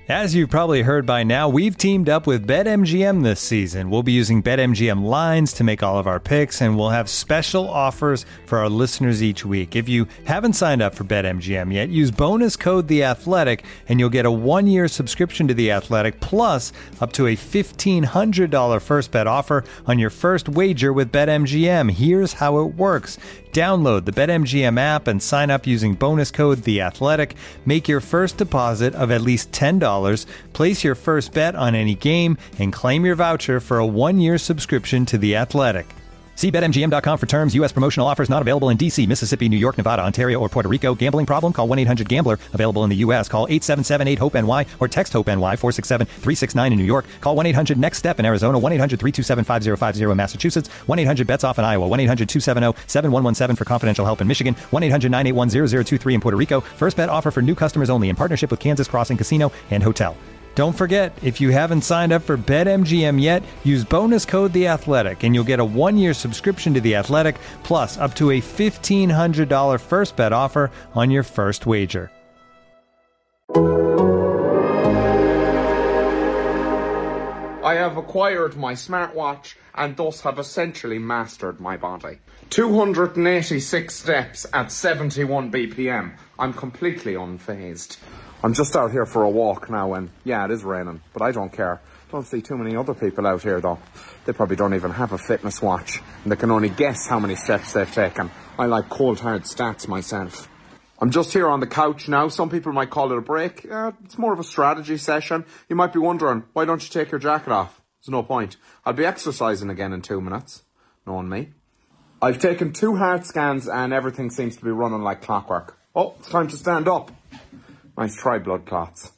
As you've probably heard by now, we've teamed up with BetMGM this season. We'll be using BetMGM lines to make all of our picks, and we'll have special offers for our listeners each week. If you haven't signed up for BetMGM yet, use bonus code The Athletic, and you'll get a 1-year subscription to The Athletic, plus up to a $1,500 first bet offer on your first wager with BetMGM. Here's how it works. Download the BetMGM app and sign up using bonus code The Athletic. Make your first deposit of at least $10. Place your first bet on any game and claim your voucher for a 1-year subscription to The Athletic. See BetMGM.com for terms. U.S. promotional offers not available in D.C., Mississippi, New York, Nevada, Ontario, or Puerto Rico. Gambling problem? Call 1-800-GAMBLER. Available in the U.S. Call 877-8-HOPE-NY or text HOPE-NY 467-369 in New York. Call 1-800-NEXT-STEP in Arizona. 1-800-327-5050 in Massachusetts. 1-800-BETS-OFF in Iowa. 1-800-270-7117 for confidential help in Michigan. 1-800-981-0023 in Puerto Rico. First bet offer for new customers only in partnership with Kansas Crossing Casino and Hotel. Don't forget, if you haven't signed up for BetMGM yet, use bonus code The Athletic, and you'll get a 1-year subscription to The Athletic, plus up to a $1,500 first bet offer on your first wager. I have acquired my smartwatch and thus have essentially mastered my body. 286 steps at 71 BPM. I'm completely unfazed. I'm just out here for a walk now, and yeah, it is raining, but I don't care. Don't see too many other people out here, though. They probably don't even have a fitness watch, and they can only guess how many steps they've taken. I like cold, hard stats myself. I'm just here on the couch now. Some people might call it a break. It's more of a strategy session. You might be wondering, why don't you take your jacket off? There's no point. I'll be exercising again in 2 minutes. Knowing me. I've taken 2 heart scans, and everything seems to be running like clockwork. Oh, it's time to stand up. Nice try, blood clots.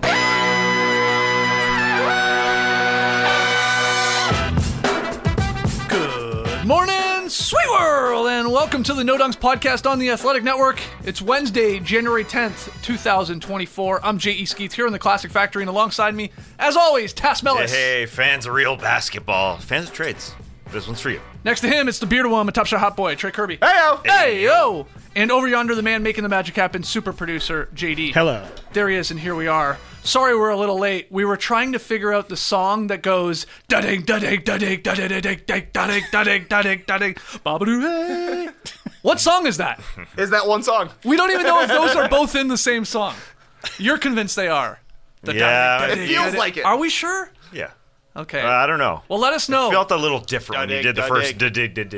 Good morning, sweet world, and welcome to the No Dunks podcast on the Athletic Network. It's Wednesday, January 10th, 2024. I'm J.E. Skeets here in the Classic Factory, and alongside me, as always, Tass Mellis. Hey, fans of real basketball. Fans of trades. This one's for you. Next to him, it's the bearded one, my top shot hot boy, Trey Kirby. Hey-o! Hey-o! And over yonder, the man making the magic happen, super producer, JD. Hello. There he is, and here we are. Sorry we're a little late. We were trying to figure out the song that goes da-ding, da-ding, da-ding, da-ding, da-ding, da-ding, da-ding, da-ding, da-ding, ba-ba-doo-hey. What song is that? Is that one song? We don't even know if those are both in the same song. You're convinced they are. Yeah. It feels like it. Are we sure? Yeah. Okay. I don't know. Well, let us know. It felt a little different when you did the first did.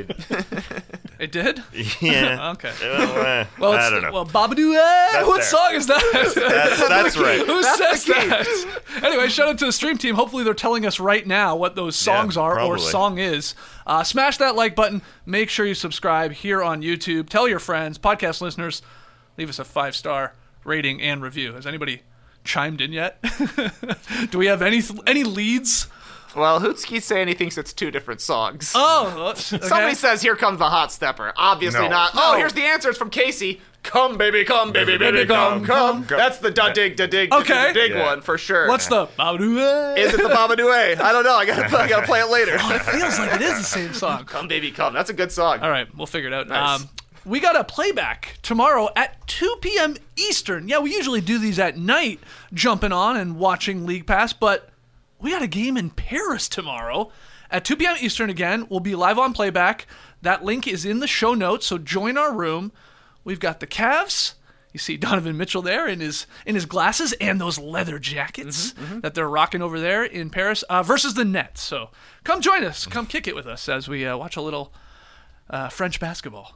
It did? Yeah. Okay. Well, I don't know. Well, Babadoo, what song is that? That's right. Who says that? Anyway, shout out to the stream team. Hopefully they're telling us right now what those songs are probably. or song is. Smash that like button. Make sure you subscribe here on YouTube. Tell your friends, podcast listeners. Leave us a 5-star rating and review. Has anybody chimed in yet? Do we have any leads? Well, Hootski saying he thinks it's 2 different songs. Oh, okay. Somebody says, "Here comes the hot stepper." Obviously No. not. No. Oh, here's the answer. It's from Casey. Come, baby, come, baby, baby, come, come. That's the da-dig, da-dig, Okay. da-dig Yeah. one for sure. What's the Babadoo? Is it the Babadoo? I don't know. I gotta play it later. It feels like it is the same song. Come, baby, come. That's a good song. All right, we'll figure it out. Nice. We got a playback tomorrow at 2 p.m. Eastern. Yeah, we usually do these at night, jumping on and watching League Pass, but we got a game in Paris tomorrow at 2 p.m. Eastern again. We'll be live on playback. That link is in the show notes, so join our room. We've got the Cavs. You see Donovan Mitchell there in his glasses and those leather jackets that they're rocking over there in Paris versus the Nets. So come join us. Come kick it with us as we watch a little French basketball.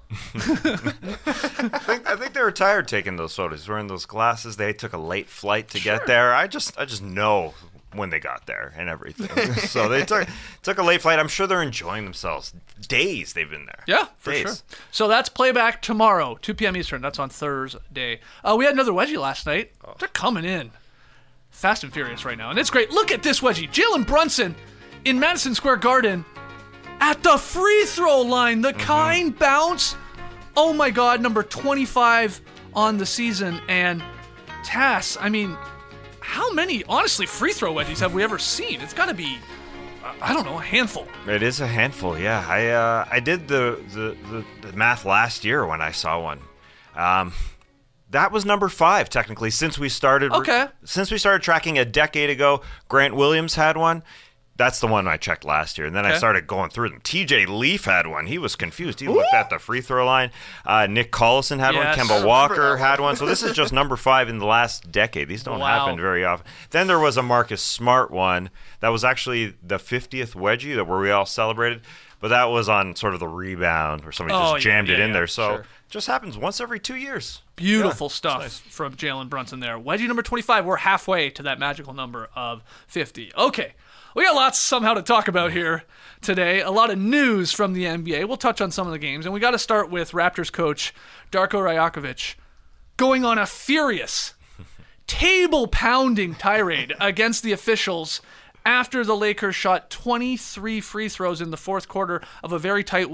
I think they were tired taking those photos, wearing those glasses. They took a late flight to get there. I just know when they got there and everything. So they took a late flight. I'm sure they're enjoying themselves. Days they've been there. Yeah, for Days. sure. So that's playback tomorrow, 2 p.m. Eastern. That's on Thursday. We had another wedgie last night. They're coming in fast and furious right now, and it's great. Look at this wedgie. Jalen Brunson in Madison Square Garden at the free throw line. The kind bounce. Oh my God, number 25 on the season. And Tass, I mean, how many, honestly, free throw wedgies have we ever seen? It's got to be, I don't know, a handful. It is a handful, yeah. I did the math last year when I saw one. That was number 5, technically, since we started. Okay. Since we started tracking a decade ago, Grant Williams had one. That's the one I checked last year. And then I started going through them. TJ Leaf had one. He was confused. He looked at the free throw line. Nick Collison had one. Kemba Walker had one. So this is just number 5 in the last decade. These don't happen very often. Then there was a Marcus Smart one. That was actually the 50th wedgie where we all celebrated. But that was on sort of the rebound where somebody just jammed it in there. So it just happens once every 2 years. Beautiful stuff from Jalen Brunson there. Wedgie number 25. We're halfway to that magical number of 50. Okay. We got lots somehow to talk about here today. A lot of news from the NBA. We'll touch on some of the games. And we got to start with Raptors coach Darko Rajakovic going on a furious, table-pounding tirade against the officials after the Lakers shot 23 free throws in the fourth quarter of a very tight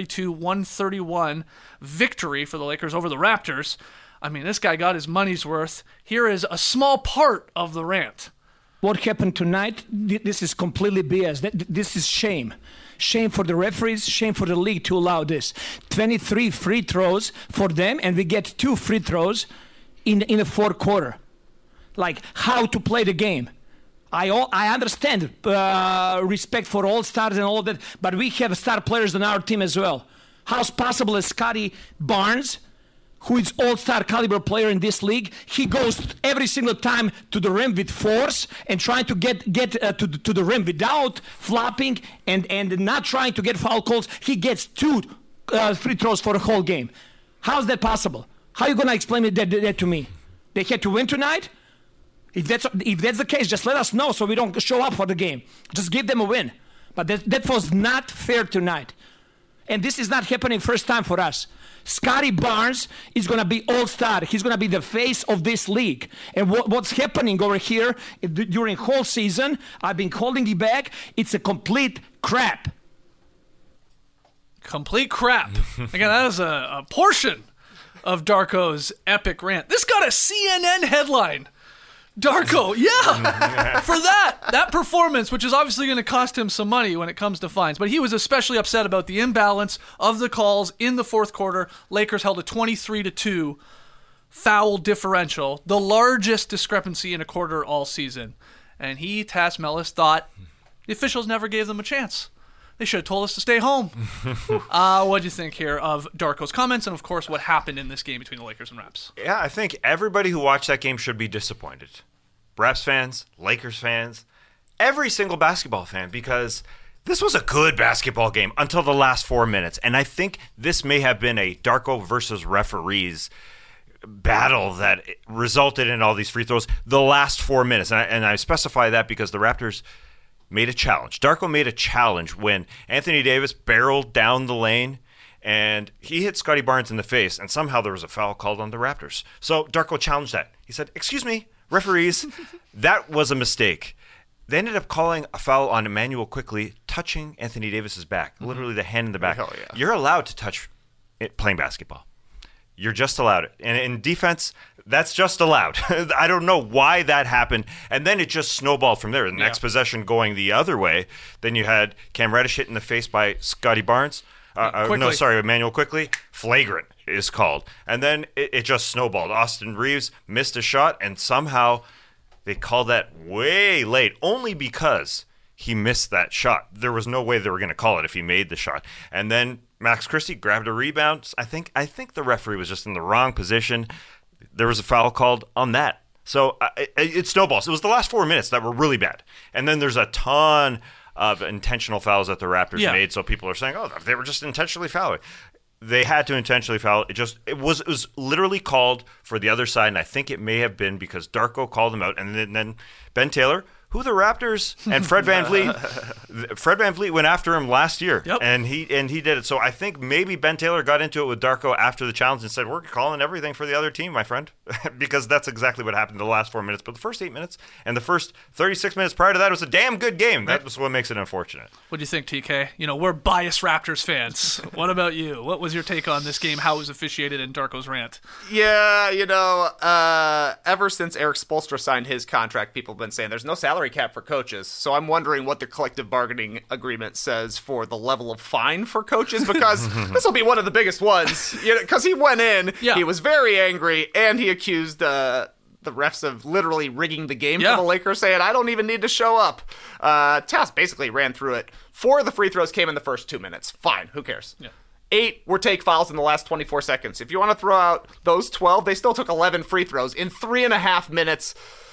132-131 victory for the Lakers over the Raptors. I mean, this guy got his money's worth. Here is a small part of the rant. What happened tonight, this is completely BS. This is shame. Shame for the referees, shame for the league to allow this. 23 free throws for them, and we get 2 free throws in the fourth quarter. Like, how to play the game. I understand respect for all stars and all of that, but we have star players on our team as well. How's possible that Scotty Barnes, who is all-star caliber player in this league, he goes every single time to the rim with force and trying to get to the rim without flopping and not trying to get foul calls. He gets 2 free throws for the whole game. How's that possible? How are you going to explain that to me? They had to win tonight? If that's the case, just let us know so we don't show up for the game. Just give them a win. But that was not fair tonight. And this is not happening first time for us. Scotty Barnes is going to be all-star. He's going to be the face of this league. And what's happening over here during whole season, I've been holding it back, it's a complete crap. Complete crap. Again, that is a portion of Darko's epic rant. This got a CNN headline. Darko, for that performance, which is obviously going to cost him some money when it comes to fines. But he was especially upset about the imbalance of the calls in the fourth quarter. Lakers held a 23-2 foul differential, the largest discrepancy in a quarter all season. And he, Tas Melas, thought the officials never gave them a chance. They should have told us to stay home. What do you think here of Darko's comments and, of course, what happened in this game between the Lakers and Raps? Yeah, I think everybody who watched that game should be disappointed. Raps fans, Lakers fans, every single basketball fan, because this was a good basketball game until the last 4 minutes. And I think this may have been a Darko versus referees battle that resulted in all these free throws the last 4 minutes. And I specify that because the Raptors made a challenge. Darko made a challenge when Anthony Davis barreled down the lane and he hit Scotty Barnes in the face, and somehow there was a foul called on the Raptors. So Darko challenged that. He said, "Excuse me, referees, that was a mistake." They ended up calling a foul on Emmanuel Quickley, touching Anthony Davis's back, literally the hand in the back. Hell yeah. You're allowed to touch it playing basketball. You're just allowed it. And in defense, that's just allowed. I don't know why that happened. And then it just snowballed from there. The next possession going the other way. Then you had Cam Reddish hit in the face by Scotty Barnes. Emmanuel Quickley. Flagrant is called. And then it just snowballed. Austin Reeves missed a shot, and somehow they called that way late, only because he missed that shot. There was no way they were going to call it if he made the shot. And then Max Christie grabbed a rebound. I think the referee was just in the wrong position. There was a foul called on that. So it snowballs. It was the last 4 minutes that were really bad. And then there's a ton of intentional fouls that the Raptors made. So people are saying, oh, they were just intentionally fouling. They had to intentionally foul. It was literally called for the other side, and I think it may have been because Darko called him out, and then Ben Taylor, who the Raptors and Fred VanVleet went after him last year, and he did it. So I think maybe Ben Taylor got into it with Darko after the challenge and said, "We're calling everything for the other team, my friend," because that's exactly what happened in the last 4 minutes. But the first 8 minutes and the first 36 minutes prior to that was a damn good game. That was what makes it unfortunate. What do you think, TK? We're biased Raptors fans. What about you? What was your take on this game? How it was officiated in Darko's rant? Yeah, ever since Eric Spoelstra signed his contract, people have been saying there's no salary cap for coaches. So I'm wondering what the collective bargaining bargaining agreement says for the level of fine for coaches, because this will be one of the biggest ones. Because he went in, he was very angry, and he accused the refs of literally rigging the game for the Lakers, saying, I don't even need to show up. Tass basically ran through it. 4 of the free throws came in the first 2 minutes. Fine, who cares? Yeah. 8 were take fouls in the last 24 seconds. If you want to throw out those 12, they still took 11 free throws in 3.5 minutes.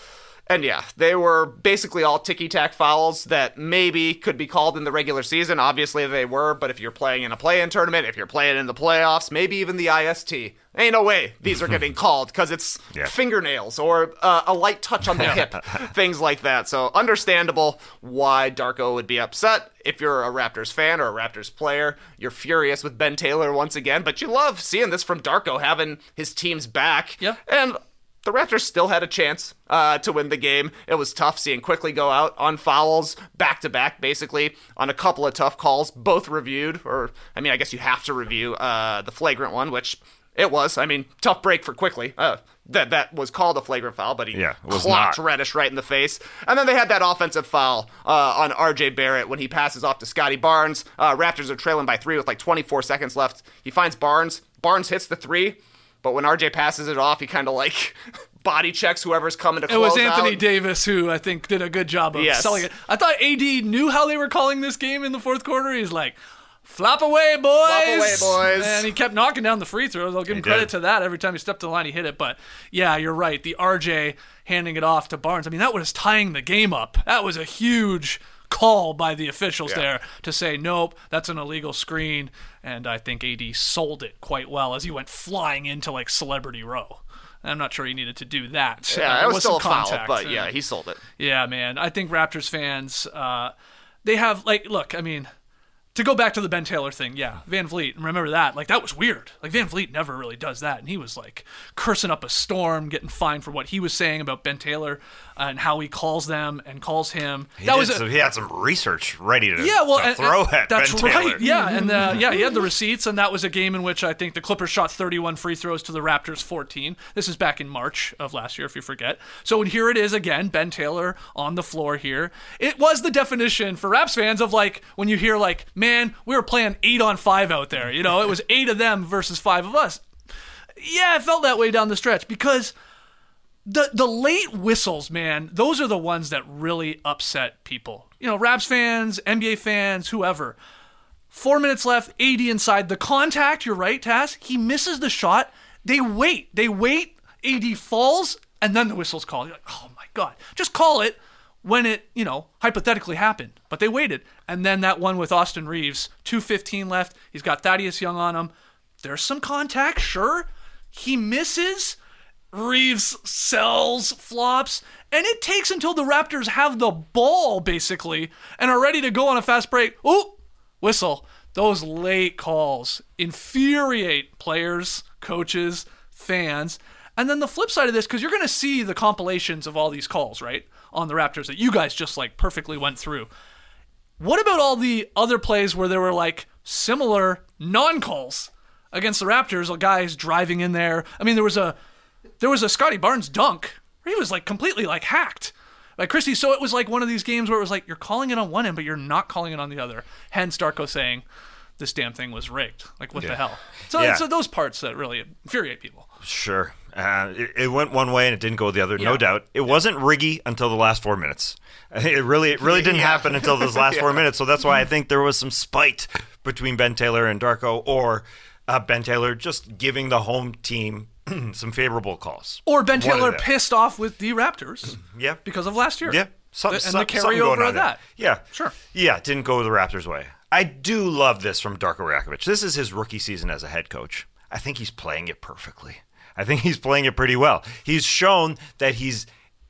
And yeah, they were basically all ticky-tack fouls that maybe could be called in the regular season. Obviously they were, but if you're playing in a play-in tournament, if you're playing in the playoffs, maybe even the IST, ain't no way these are getting called, because it's fingernails or a light touch on the hip, things like that. So understandable why Darko would be upset. If you're a Raptors fan or a Raptors player, you're furious with Ben Taylor once again, but you love seeing this from Darko, having his team's back. Yeah. And the Raptors still had a chance to win the game. It was tough seeing Quickly go out on fouls back-to-back, basically, on a couple of tough calls, both reviewed. Or, I mean, I guess you have to review the flagrant one, which it was. I mean, tough break for Quickly. That was called a flagrant foul, but he clocked Reddish right in the face. And then they had that offensive foul on RJ Barrett when he passes off to Scotty Barnes. Raptors are trailing by 3 with like 24 seconds left. He finds Barnes. Barnes hits the 3. But when RJ passes it off, he kind of like body checks whoever's coming to close out. It was Anthony Davis who I think did a good job of selling it. I thought AD knew how they were calling this game in the fourth quarter. He's like, flop away, boys. Flop away, boys. And he kept knocking down the free throws. I'll give him credit to that. Every time he stepped to the line, he hit it. But yeah, you're right. The RJ handing it off to Barnes. I mean, that was tying the game up. That was a huge call by the officials there to say, nope, that's an illegal screen. And I think AD sold it quite well as he went flying into like Celebrity Row. I'm not sure he needed to do that. Yeah, it was still a foul, but yeah, he sold it. Yeah, man. I think Raptors fans, they have, like, look, I mean, to go back to the Ben Taylor thing, Van Vliet, remember that? Like, that was weird. Like, Van Vliet never really does that, and he was, like, cursing up a storm, getting fined for what he was saying about Ben Taylor and how he calls them and calls him. He had some research ready to throw at that's Ben Taylor. Right, yeah, and he had the receipts, and that was a game in which I think the Clippers shot 31 free throws to the Raptors 14. This is back in March of last year, if you forget. So here it is again, Ben Taylor on the floor here. It was the definition for Raps fans of, like, when you hear, like, man, we were playing 8-on-5 out there. You know, it was 8 of them versus 5 of us. Yeah, it felt that way down the stretch because the late whistles, man, those are the ones that really upset people. You know, Raps fans, NBA fans, whoever. 4 minutes left, AD inside. The contact, you're right, Tass, he misses the shot. They wait, AD falls, and then the whistle's called. You're like, oh my God, just call it when it, you know, hypothetically happened. But they waited. And then that one with Austin Reeves, 2:15 left. He's got Thaddeus Young on him. There's some contact, sure. He misses. Reeves sells, flops. And it takes until the Raptors have the ball, basically, and are ready to go on a fast break. Ooh, whistle. Those late calls infuriate players, coaches, fans. And then the flip side of this, because you're going to see the compilations of all these calls, right, on the Raptors that you guys just, like, perfectly went through. What about all the other plays where there were, like, similar non-calls against the Raptors, guys driving in there? I mean, there was a Scotty Barnes dunk where he was, like, completely, like, hacked by Christie. So it was like one of these games where it was like, you're calling it on one end, but you're not calling it on the other. Hence Darko saying this damn thing was rigged. Like, what the hell? So those parts that really infuriate people. Sure. It went one way and it didn't go the other, no doubt. It wasn't riggy until the last 4 minutes. It really didn't happen until those last 4 minutes. So that's why I think there was some spite between Ben Taylor and Darko, or Ben Taylor just giving the home team some favorable calls. Or Ben Taylor pissed off with the Raptors because of last year. Yeah. And the carryover of that. Yeah. Sure. Yeah, it didn't go the Raptors' way. I do love this from Darko Rakovic. This is his rookie season as a head coach. I think he's playing it perfectly. I think he's playing it pretty well. He's shown that he's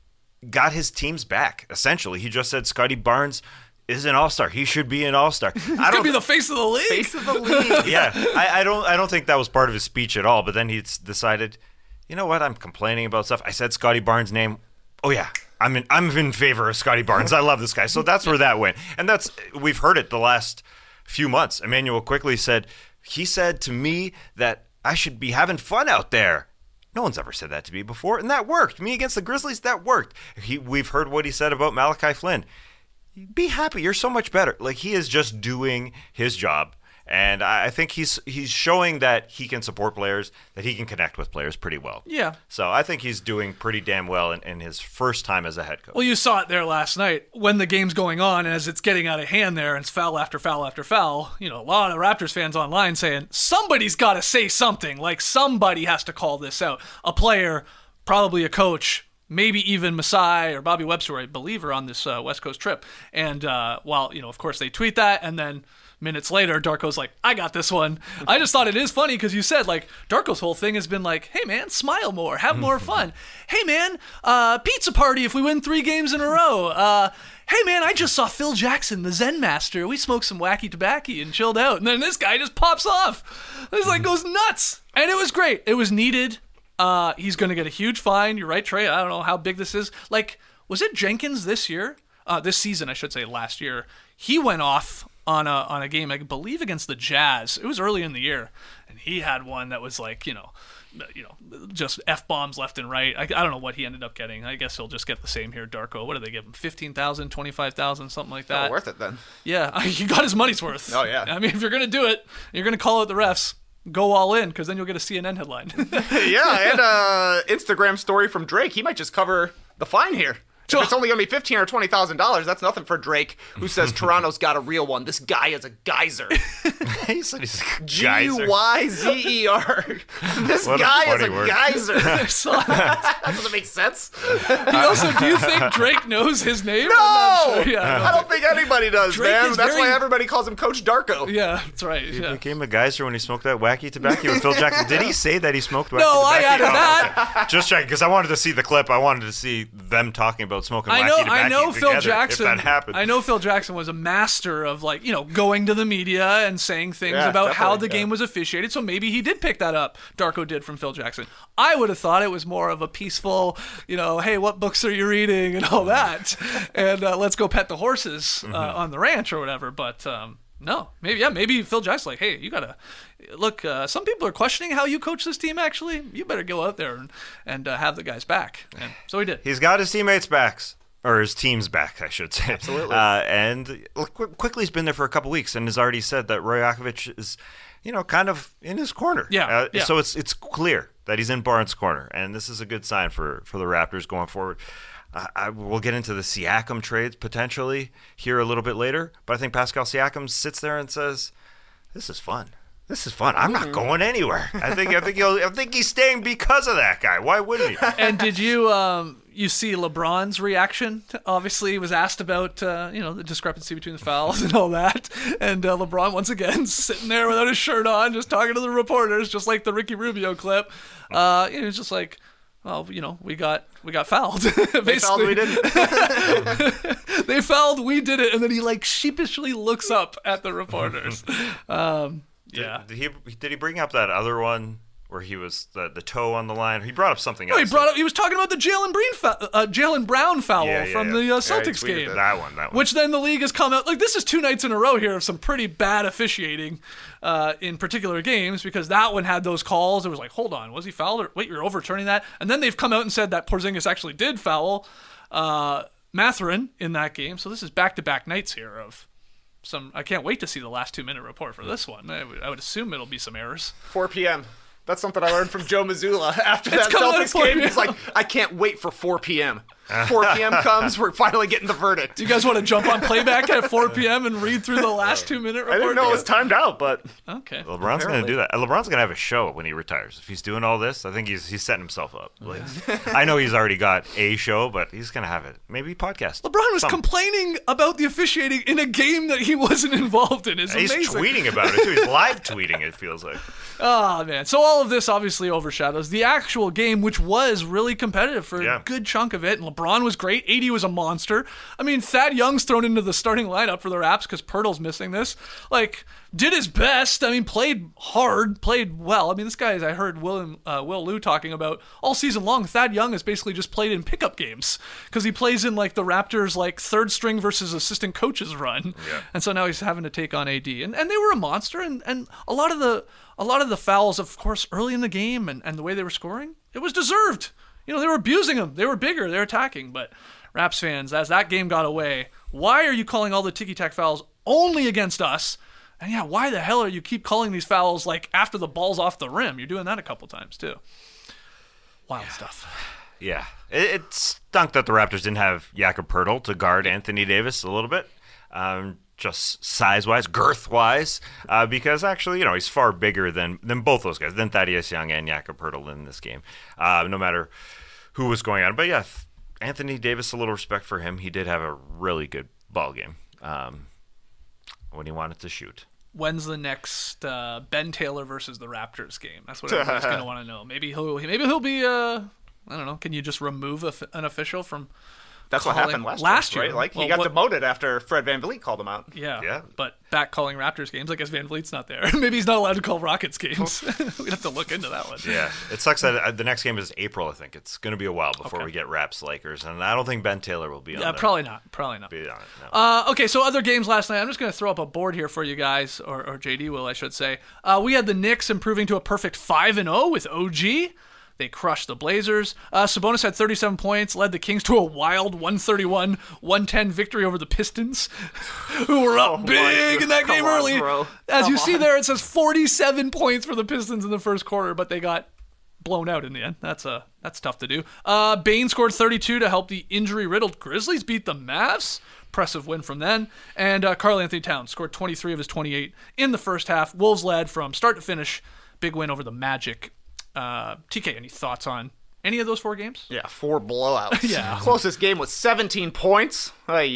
got his team's back, essentially. He just said Scotty Barnes is an all-star. He should be an all-star. He's going to be the face of the league. Face of the league. Yeah. I don't think that was part of his speech at all, but then he decided, you know what, I'm complaining about stuff. I said Scotty Barnes' name. Oh, yeah. I'm in favor of Scotty Barnes. I love this guy. So that's where that went. And we've heard it the last few months. Emmanuel Quickly said to me that I should be having fun out there. No one's ever said that to me before, and that worked. Me against the Grizzlies, that worked. We've heard what he said about Malachi Flynn. be happy. You're so much better. Like, he is just doing his job. And I think he's showing that he can support players, that he can connect with players pretty well. Yeah. So I think he's doing pretty damn well in his first time as a head coach. Well, you saw it there last night when the game's going on, and as it's getting out of hand there, and it's foul after foul after foul. A lot of Raptors fans online saying somebody's got to say something. Like, somebody has to call this out. A player, probably a coach, maybe even Masai or Bobby Webster, I believe, are on this West Coast trip. And while of course they tweet that, and then minutes later, Darko's like, I got this one. I just thought it is funny because you said, like, Darko's whole thing has been like, hey, man, smile more, have more fun. Hey, man, pizza party if we win 3 games in a row. Hey, man, I just saw Phil Jackson, the Zen master. We smoked some wacky tobacco and chilled out. And then this guy just pops off. This like goes nuts. And it was great. It was needed. He's going to get a huge fine. You're right, Trey. I don't know how big this is. Like, was it Jenkins this year? This season, I should say, last year. He went off on a game, I believe, against the Jazz. It was early in the year, and he had one that was like, just F-bombs left and right. I don't know what he ended up getting. I guess he'll just get the same here, Darko. What did they give him? 15,000, 25,000, something like that. Oh, worth it then. Yeah, he got his money's worth. Oh, yeah. I mean, if you're going to do it, you're going to call out the refs, go all in, because then you'll get a CNN headline. Yeah, and Instagram story from Drake. He might just cover the fine here. If it's only going to be $15,000 or $20,000, that's nothing for Drake, who says Toronto's got a real one. This guy is a geyser. He said he's a geyser. G-Y-Z-E-R. This guy is a geyser. That doesn't make sense. Do you think Drake knows his name? No! I'm not sure. I don't think anybody does, Drake man. is That's very- why everybody calls him Coach Darko. Yeah, that's right. He Yeah. became a geyser when he smoked that wacky tobacco with Phil Jackson. Did he say that he smoked wacky No, I tobacco? added that. Okay. Just checking, because I wanted to see the clip. I wanted to see them talking about smoking wacky tobacco I know Phil together, Jackson. if that happened. I know Phil Jackson was a master of going to the media and saying things Yeah, about how the definitely, game was officiated. So maybe he did pick that up. Darko did from Phil Jackson. I would have thought it was more of a peaceful, hey, what books are you reading and all that, and let's go pet the horses on the ranch or whatever. But no, maybe Phil Jackson's like, hey, you gotta look. Some people are questioning how you coach this team. Actually, you better go out there and have the guys back. And so he did. He's got his teammates' backs. Or his team's back, I should say. Absolutely. And quickly's been there for a couple weeks and has already said that Roy Yakovich is, kind of in his corner. Yeah. So it's clear that he's in Barnes' corner, and this is a good sign for the Raptors going forward. We'll get into the Siakam trades potentially here a little bit later, but I think Pascal Siakam sits there and says, "This is fun. This is fun. I'm not going anywhere." I think he's staying because of that guy. Why wouldn't he? And did you you see LeBron's reaction? Obviously, he was asked about the discrepancy between the fouls and all that, and LeBron once again sitting there without his shirt on, just talking to the reporters, just like the Ricky Rubio clip. It was just like, well, we got fouled. Basically, They fouled, we didn't. They fouled, we did it, and then he sheepishly looks up at the reporters. Yeah. Did he bring up that other one where he was the toe on the line? He brought up something else. He was talking about the Jaylen Brown foul from the Celtics tweeted game. That one. Which then the league has come out. This is 2 nights in a row here of some pretty bad officiating in particular games, because that one had those calls. It was like, hold on, was he fouled? Or wait, you're overturning that? And then they've come out and said that Porzingis actually did foul Mathurin in that game. So this is back-to-back nights here of I can't wait to see the last 2-minute report for this one. I would assume it'll be some errors. 4 p.m. That's something I learned from Joe Mazzulla after that coming Celtics at 4 game. p.m. He's like, I can't wait for 4 p.m. 4 p.m. comes, we're finally getting the verdict. Do you guys want to jump on playback at 4 p.m. and read through the last 2-minute report? I didn't know it was timed out, but Okay. LeBron's going to do that. LeBron's going to have a show when he retires. If he's doing all this, I think he's setting himself up. I know he's already got a show, but he's going to have it. Maybe podcast. LeBron was complaining about the officiating in a game that he wasn't involved in. It's He's amazing. tweeting about it, too. He's live tweeting, it feels like. Oh, man. So all of this obviously overshadows the actual game, which was really competitive for a good chunk of it. And LeBron was great. AD was a monster. I mean, Thad Young's thrown into the starting lineup for the Raps because Pirtle's missing this. Did his best. I mean, played hard, played well. I mean, this guy, as I heard Will Liu talking about all season long, Thad Young has basically just played in pickup games because he plays in the Raptors third string versus assistant coaches run. Yeah. And so now he's having to take on AD. And they were a monster, and a lot of the fouls, of course, early in the game and the way they were scoring, it was deserved. They were abusing him. They were bigger. They were attacking. But Raps fans, as that game got away, why are you calling all the ticky-tack fouls only against us? And yeah, why the hell are you keep calling these fouls like after the ball's off the rim? You're doing that a couple times too. Wild stuff. Yeah. It stunk that the Raptors didn't have Jakob Poeltl to guard Anthony Davis a little bit. Just size-wise, girth-wise, because actually, he's far bigger than both those guys, than Thaddeus Young and Jakob Poeltl in this game, no matter who was going on. But yeah, Anthony Davis, a little respect for him. He did have a really good ball game when he wanted to shoot. When's the next Ben Taylor versus the Raptors game? That's what everyone's going to want to know. Maybe he'll be, I don't know, can you just remove an official from... That's what happened last year, right? Like, he got demoted after Fred VanVleet called him out. Yeah. But back calling Raptors games, I guess VanVleet's not there. Maybe he's not allowed to call Rockets games. We'd have to look into that one. Yeah. It sucks that the next game is April, I think. It's going to be a while before we get Raps Lakers, and I don't think Ben Taylor will be on there. Probably not. Be on it, no. Okay, so other games last night. I'm just going to throw up a board here for you guys, or JD will, I should say. We had the Knicks improving to a perfect 5-0 with OG. They crushed the Blazers. Sabonis had 37 points, led the Kings to a wild 131-110 victory over the Pistons, who were up big in that game early. As you see there, it says 47 points for the Pistons in the first quarter, but they got blown out in the end. That's tough to do. Bane scored 32 to help the injury-riddled Grizzlies beat the Mavs. Impressive win from them. And Karl Anthony Towns scored 23 of his 28 in the first half. Wolves led from start to finish. Big win over the Magic. TK, any thoughts on any of those 4 games? Yeah, 4 blowouts. Yeah. Closest game was 17 points.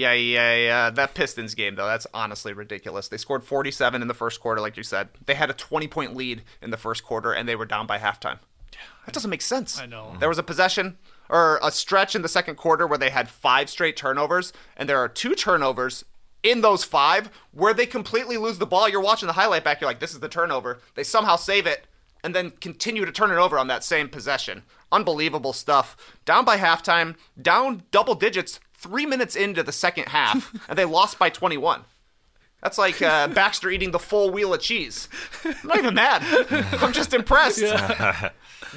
That Pistons game, though, that's honestly ridiculous. They scored 47 in the first quarter, like you said. They had a 20-point lead in the first quarter, and they were down by halftime. That doesn't make sense. I know. There was a possession, or a stretch in the second quarter where they had 5 straight turnovers, and there are 2 turnovers in those 5 where they completely lose the ball. You're watching the highlight back, you're like, this is the turnover. They somehow save it, and then continue to turn it over on that same possession. Unbelievable stuff. Down by halftime, down double digits 3 minutes into the second half, and they lost by 21. That's like Baxter eating the full wheel of cheese. I'm not even mad. I'm just impressed. Yeah.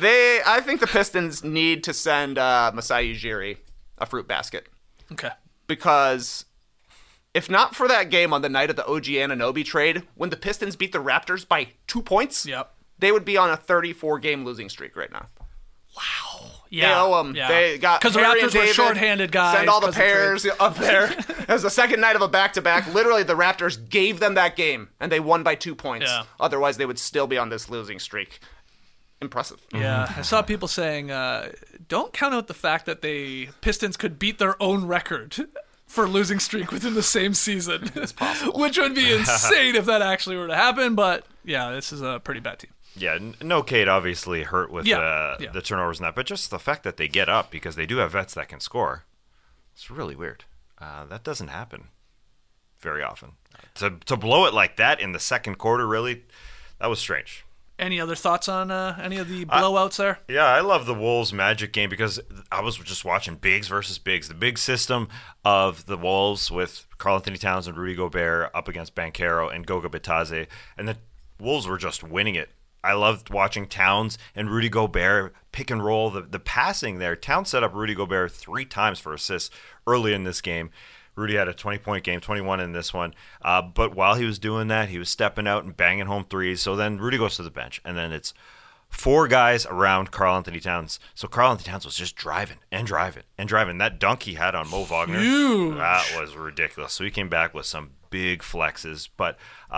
I think the Pistons need to send Masai Ujiri a fruit basket. Okay. Because if not for that game on the night of the OG Anunoby trade, when the Pistons beat the Raptors by 2 points, they would be on a 34-game losing streak right now. Wow. Yeah. They owe them. Yeah. They got because the Raptors were shorthanded guys. Send all the pairs up there. It was the second night of a back-to-back. Literally, the Raptors gave them that game, and they won by 2 points. Yeah. Otherwise, they would still be on this losing streak. Impressive. Yeah. I saw people saying, don't count out the fact that the Pistons could beat their own record for losing streak within the same season. It's possible. Which would be insane if that actually were to happen, but yeah, this is a pretty bad team. Yeah, no Cade obviously hurt with the turnovers and that, but just the fact that they get up because they do have vets that can score, it's really weird. That doesn't happen very often. To blow it like that in the second quarter, really, that was strange. Any other thoughts on any of the blowouts there? Yeah, I love the Wolves Magic game because I was just watching bigs versus bigs. The big system of the Wolves with Karl Anthony Towns and Rudy Gobert up against Banchero and Goga Bitadze, and the Wolves were just winning it. I loved watching Towns and Rudy Gobert pick and roll. The passing there. Towns set up Rudy Gobert 3 times for assists early in this game. Rudy had a 20-point game, 21 in this one. But while he was doing that, he was stepping out and banging home threes. So then Rudy goes to the bench, and then it's 4 guys around Karl Anthony Towns. So Karl Anthony Towns was just driving and driving and driving. That dunk he had on Mo Wagner, that was ridiculous. So he came back with some big flexes. But,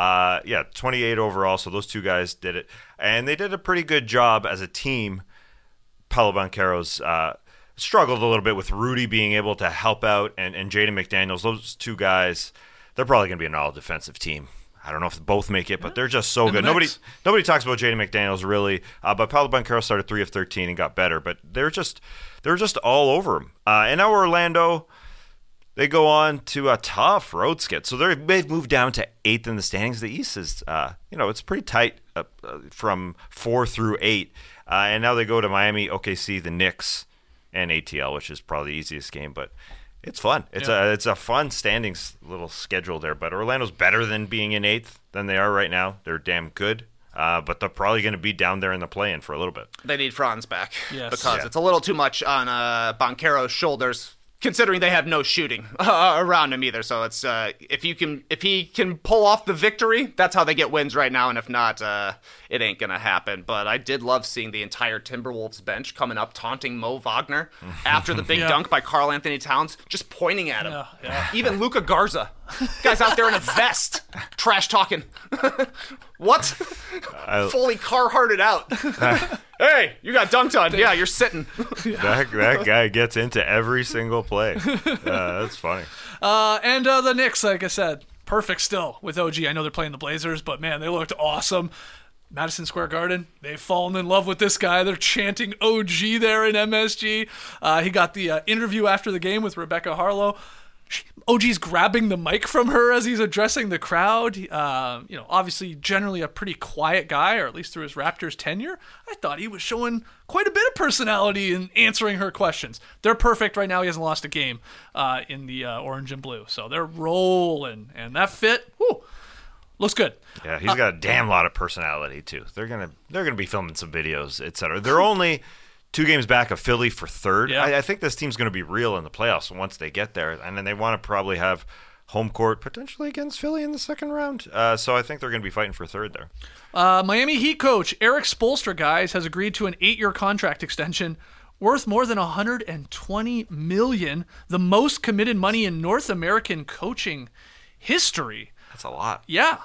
28 overall, so those 2 guys did it. And they did a pretty good job as a team. Paolo Banchero's struggled a little bit with Rudy being able to help out, and Jaden McDaniels. Those 2 guys, they're probably going to be an all-defensive team. I don't know if both make it, but they're just so good. Nobody talks about Jaden McDaniels really, but Paolo Banchero started 3 of 13 and got better. But they're just all over him. And now Orlando, they go on to a tough road skid. So they've moved down to 8th in the standings. The East is, it's pretty tight from 4 through 8. And now they go to Miami, OKC, the Knicks, and ATL, which is probably the easiest game, but it's fun. It's a fun standings little schedule there. But Orlando's better than being in 8th than they are right now. They're damn good, but they're probably going to be down there in the play-in for a little bit. They need Franz back because it's a little too much on Banchero's shoulders. considering they have no shooting around him either. So it's if he can pull off the victory, that's how they get wins right now. And if not, it ain't gonna happen. But I did love seeing the entire Timberwolves bench coming up taunting Mo Wagner after the big dunk by Karl Anthony Towns, just pointing at him. Even Luka Garza, guy's out there in a vest, trash talking. What? Fully Carhartted out. Hey, you got dunked on. Yeah, you're sitting. That guy gets into every single play. That's funny. And the Knicks, like I said, perfect still with OG. I know they're playing the Blazers, but man, they looked awesome. Madison Square Garden, they've fallen in love with this guy. They're chanting OG there in MSG. He got the interview after the game with Rebecca Harlow. OG's grabbing the mic from her as he's addressing the crowd. Obviously generally a pretty quiet guy, or at least through his Raptors tenure. I thought he was showing quite a bit of personality in answering her questions. They're perfect right now. He hasn't lost a game in the orange and blue. So they're rolling, and that fit, looks good. Yeah, he's got a damn lot of personality too. They're gonna be filming some videos, etc. They're only 2 games back of Philly for third. Yeah. I think this team's going to be real in the playoffs once they get there, and then they want to probably have home court potentially against Philly in the second round. So I think they're going to be fighting for third there. Miami Heat coach Eric Spoelstra, guys, has agreed to an 8-year contract extension worth more than $120 million, the most committed money in North American coaching history. That's a lot. Yeah.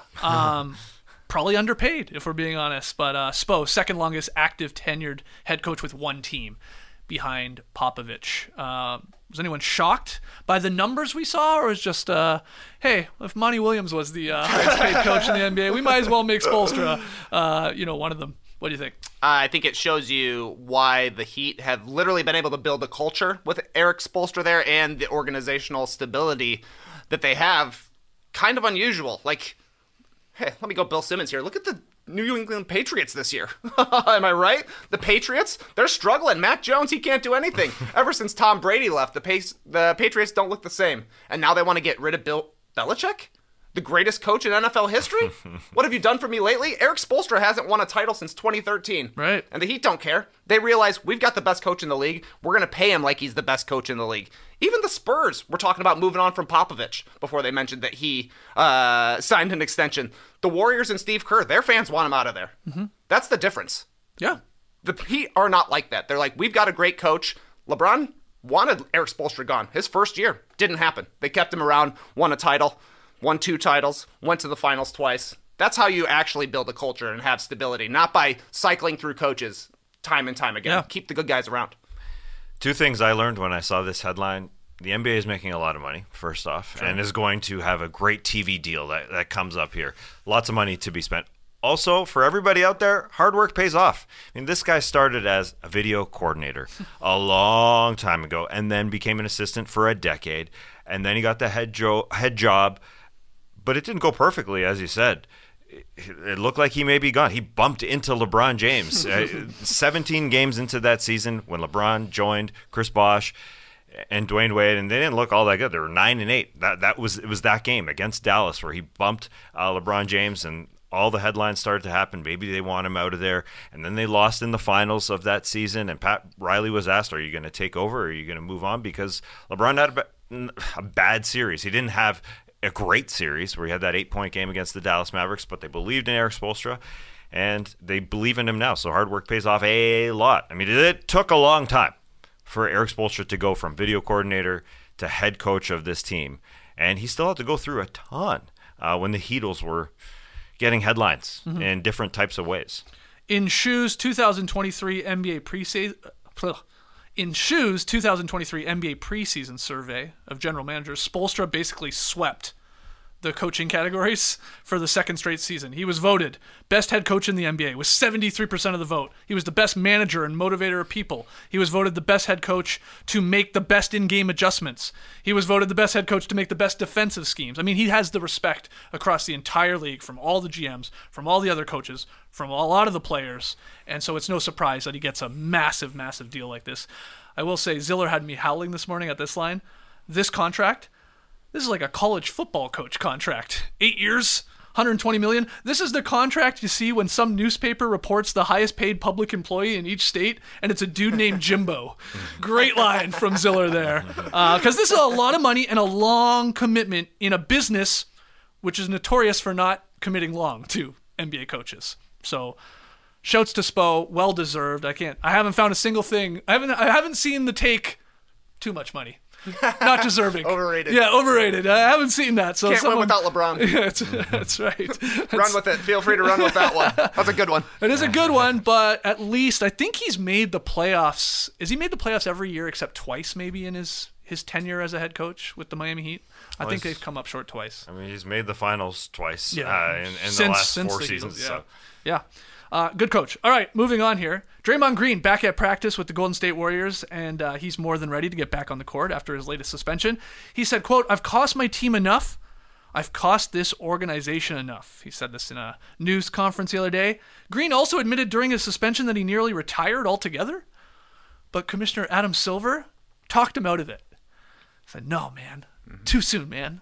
Probably underpaid, if we're being honest. But Spo, second longest active tenured head coach with one team behind Popovich. Was anyone shocked by the numbers we saw, or was just, hey, if Monty Williams was the highest paid coach in the NBA, we might as well make Spoelstra, one of them. What do you think? I think it shows you why the Heat have literally been able to build a culture with Eric Spoelstra there, and the organizational stability that they have. Kind of unusual. Like, hey, let me go Bill Simmons here. Look at the New England Patriots this year. Am I right? The Patriots, they're struggling. Mac Jones, he can't do anything. Ever since Tom Brady left, the Patriots don't look the same. And now they want to get rid of Bill Belichick? The greatest coach in NFL history? What have you done for me lately? Eric Spoelstra hasn't won a title since 2013. Right. And the Heat don't care. They realize we've got the best coach in the league. We're going to pay him like he's the best coach in the league. Even the Spurs were talking about moving on from Popovich before they mentioned that he signed an extension. The Warriors and Steve Kerr, their fans want him out of there. Mm-hmm. That's the difference. Yeah. The Heat are not like that. They're like, we've got a great coach. LeBron wanted Eric Spoelstra gone. His first year didn't happen. They kept him around, won a title. Won 2 titles, went to the finals twice. That's how you actually build a culture and have stability, not by cycling through coaches time and time again. Yeah. Keep the good guys around. 2 things I learned when I saw this headline. The NBA is making a lot of money, first off, and is going to have a great TV deal that comes up here. Lots of money to be spent. Also, for everybody out there, hard work pays off. I mean, this guy started as a video coordinator a long time ago and then became an assistant for a decade, and then he got the head job. But it didn't go perfectly, as you said. It looked like he may be gone. He bumped into LeBron James 17 games into that season when LeBron joined Chris Bosh and Dwayne Wade, and they didn't look all that good. They were 9-8. It was that game against Dallas where he bumped LeBron James, and all the headlines started to happen. Maybe they want him out of there. And then they lost in the finals of that season, and Pat Riley was asked, are you going to take over or are you going to move on? Because LeBron had a bad series. He didn't have a great series where he had that 8-point game against the Dallas Mavericks, but they believed in Eric Spoelstra, and they believe in him now. So hard work pays off a lot. I mean, it took a long time for Eric Spoelstra to go from video coordinator to head coach of this team, and he still had to go through a ton when the Heatles were getting headlines in different types of ways. In Shoes 2023 NBA preseason. In Shoes' 2023 NBA preseason survey of general managers, Spoelstra basically swept the coaching categories for the second straight season. He was voted best head coach in the NBA with 73% of the vote. He was the best manager and motivator of people. He was voted the best head coach to make the best in-game adjustments. He was voted the best head coach to make the best defensive schemes. I mean, he has the respect across the entire league from all the GMs, from all the other coaches, from a lot of the players, and so it's no surprise that he gets a massive, massive deal like this. I will say, Ziller had me howling this morning at this line. This contract, this is like a college football coach contract. 8 years, $120 million. This is the contract you see when some newspaper reports the highest paid public employee in each state, and it's a dude named Jimbo. Great line from Ziller there. Because this is a lot of money and a long commitment in a business which is notorious for not committing long to NBA coaches. So shouts to Spo, well deserved. I haven't found a single thing. I haven't seen the take too much money. Not deserving. Overrated. Yeah, overrated. I haven't seen that. So Can't win without LeBron. Yeah, that's right. Run with it. Feel free to run with that one. That's a good one. It is a good one, but at least I think he's made the playoffs. Has he made the playoffs every year except twice maybe in his tenure as a head coach with the Miami Heat? I think they've come up short twice. I mean, he's made the finals twice in the last 4 seasons. So. Yeah. Good coach. All right, moving on here. Draymond Green back at practice with the Golden State Warriors, and he's more than ready to get back on the court after his latest suspension. He said, quote, "I've cost my team enough. I've cost this organization enough." He said this in a news conference the other day. Green also admitted during his suspension that he nearly retired altogether, but Commissioner Adam Silver talked him out of it. He said, "No, man. Too soon, man."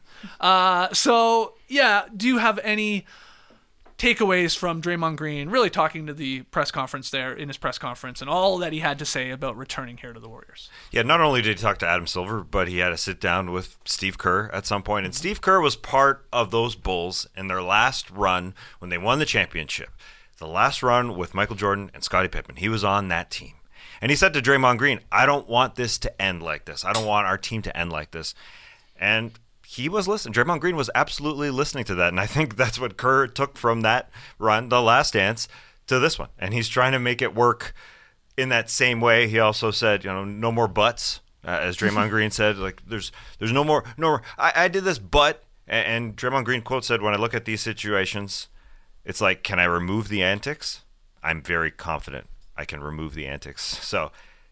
So, yeah, do you have any takeaways from Draymond Green really talking to the press conference there in his press conference and all that he had to say about returning here to the Warriors? Yeah, not only did he talk to Adam Silver, but he had to sit down with Steve Kerr at some point. And Steve Kerr was part of those Bulls in their last run when they won the championship. The last run with Michael Jordan and Scottie Pippen. He was on that team. And he said to Draymond Green, "I don't want this to end like this. I don't want our team to end like this." And he was listening. Draymond Green was absolutely listening to that. And I think that's what Kerr took from that run, the last dance, to this one. And he's trying to make it work in that same way. He also said, no more buts, as Draymond Green said. Like, there's no more. I did this, but, and Draymond Green quote said, "When I look at these situations, it's like, can I remove the antics? I'm very confident I can remove the antics." So,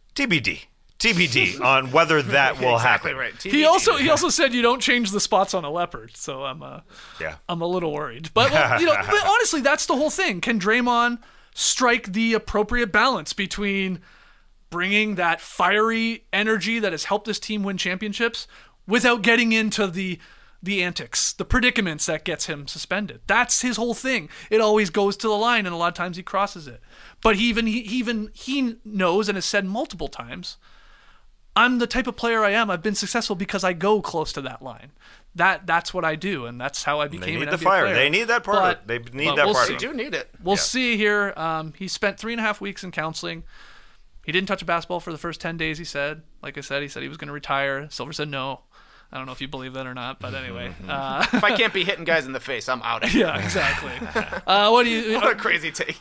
TBD on whether that will happen. Right. He also said you don't change the spots on a leopard, so I'm a little worried. But but honestly, that's the whole thing. Can Draymond strike the appropriate balance between bringing that fiery energy that has helped this team win championships without getting into the antics, the predicaments that gets him suspended? That's his whole thing. It always goes to the line, and a lot of times he crosses it. But he knows and has said multiple times, "I'm the type of player I am. I've been successful because I go close to that line. That's what I do, and that's how I became an NBA player." They need that part of it. They need that part of it. They do need it. We'll see here. He spent 3.5 weeks in counseling. He didn't touch a basketball for the first 10 days, he said. Like I said, he said he was going to retire. Silver said no. I don't know if you believe that or not, but anyway. If I can't be hitting guys in the face, I'm out. Yeah, exactly. What a crazy take.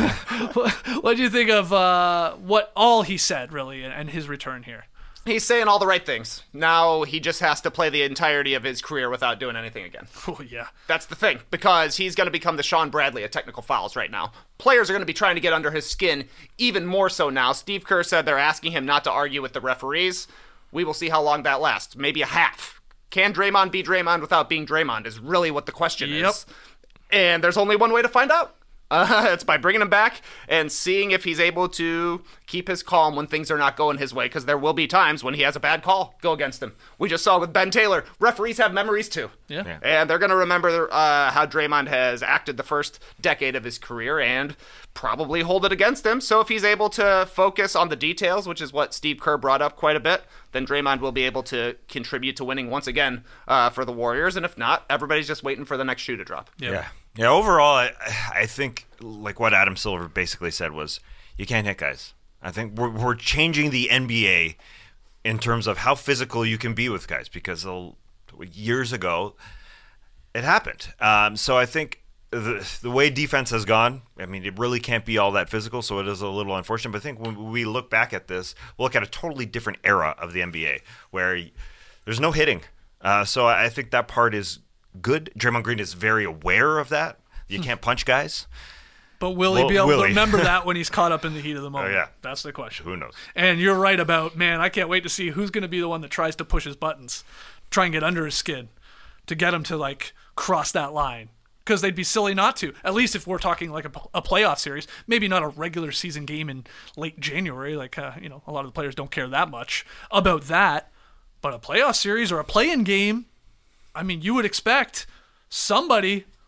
What do you think of what all he said, really, and his return here? He's saying all the right things. Now he just has to play the entirety of his career without doing anything again. Oh, yeah. That's the thing, because he's going to become the Sean Bradley of technical fouls right now. Players are going to be trying to get under his skin even more so now. Steve Kerr said they're asking him not to argue with the referees. We will see how long that lasts. Maybe a half. Can Draymond be Draymond without being Draymond is really what the question is. And there's only one way to find out. It's by bringing him back and seeing if he's able to keep his calm when things are not going his way, because there will be times when he has a bad call go against him. We just saw with Ben Taylor. Referees have memories too. Yeah. And they're going to remember how Draymond has acted the first decade of his career and probably hold it against him. So if he's able to focus on the details, which is what Steve Kerr brought up quite a bit, then Draymond will be able to contribute to winning once again for the Warriors. And if not, everybody's just waiting for the next shoe to drop. Yep. Yeah, overall, I think like what Adam Silver basically said was, you can't hit guys. I think we're changing the NBA in terms of how physical you can be with guys, because years ago it happened. So I think the way defense has gone, I mean, it really can't be all that physical, so it is a little unfortunate. But I think when we look back at this, we'll look at a totally different era of the NBA where there's no hitting. So I think that part is good. Draymond Green is very aware of that. You can't punch guys. But will he be able to remember that when he's caught up in the heat of the moment? Oh, yeah. That's the question. Who knows? And you're right about, man, I can't wait to see who's going to be the one that tries to push his buttons, try and get under his skin to get him to, like, cross that line. Because they'd be silly not to. At least if we're talking like a playoff series, maybe not a regular season game in late January. Like, a lot of the players don't care that much about that. But a playoff series or a play-in game, I mean, you would expect somebody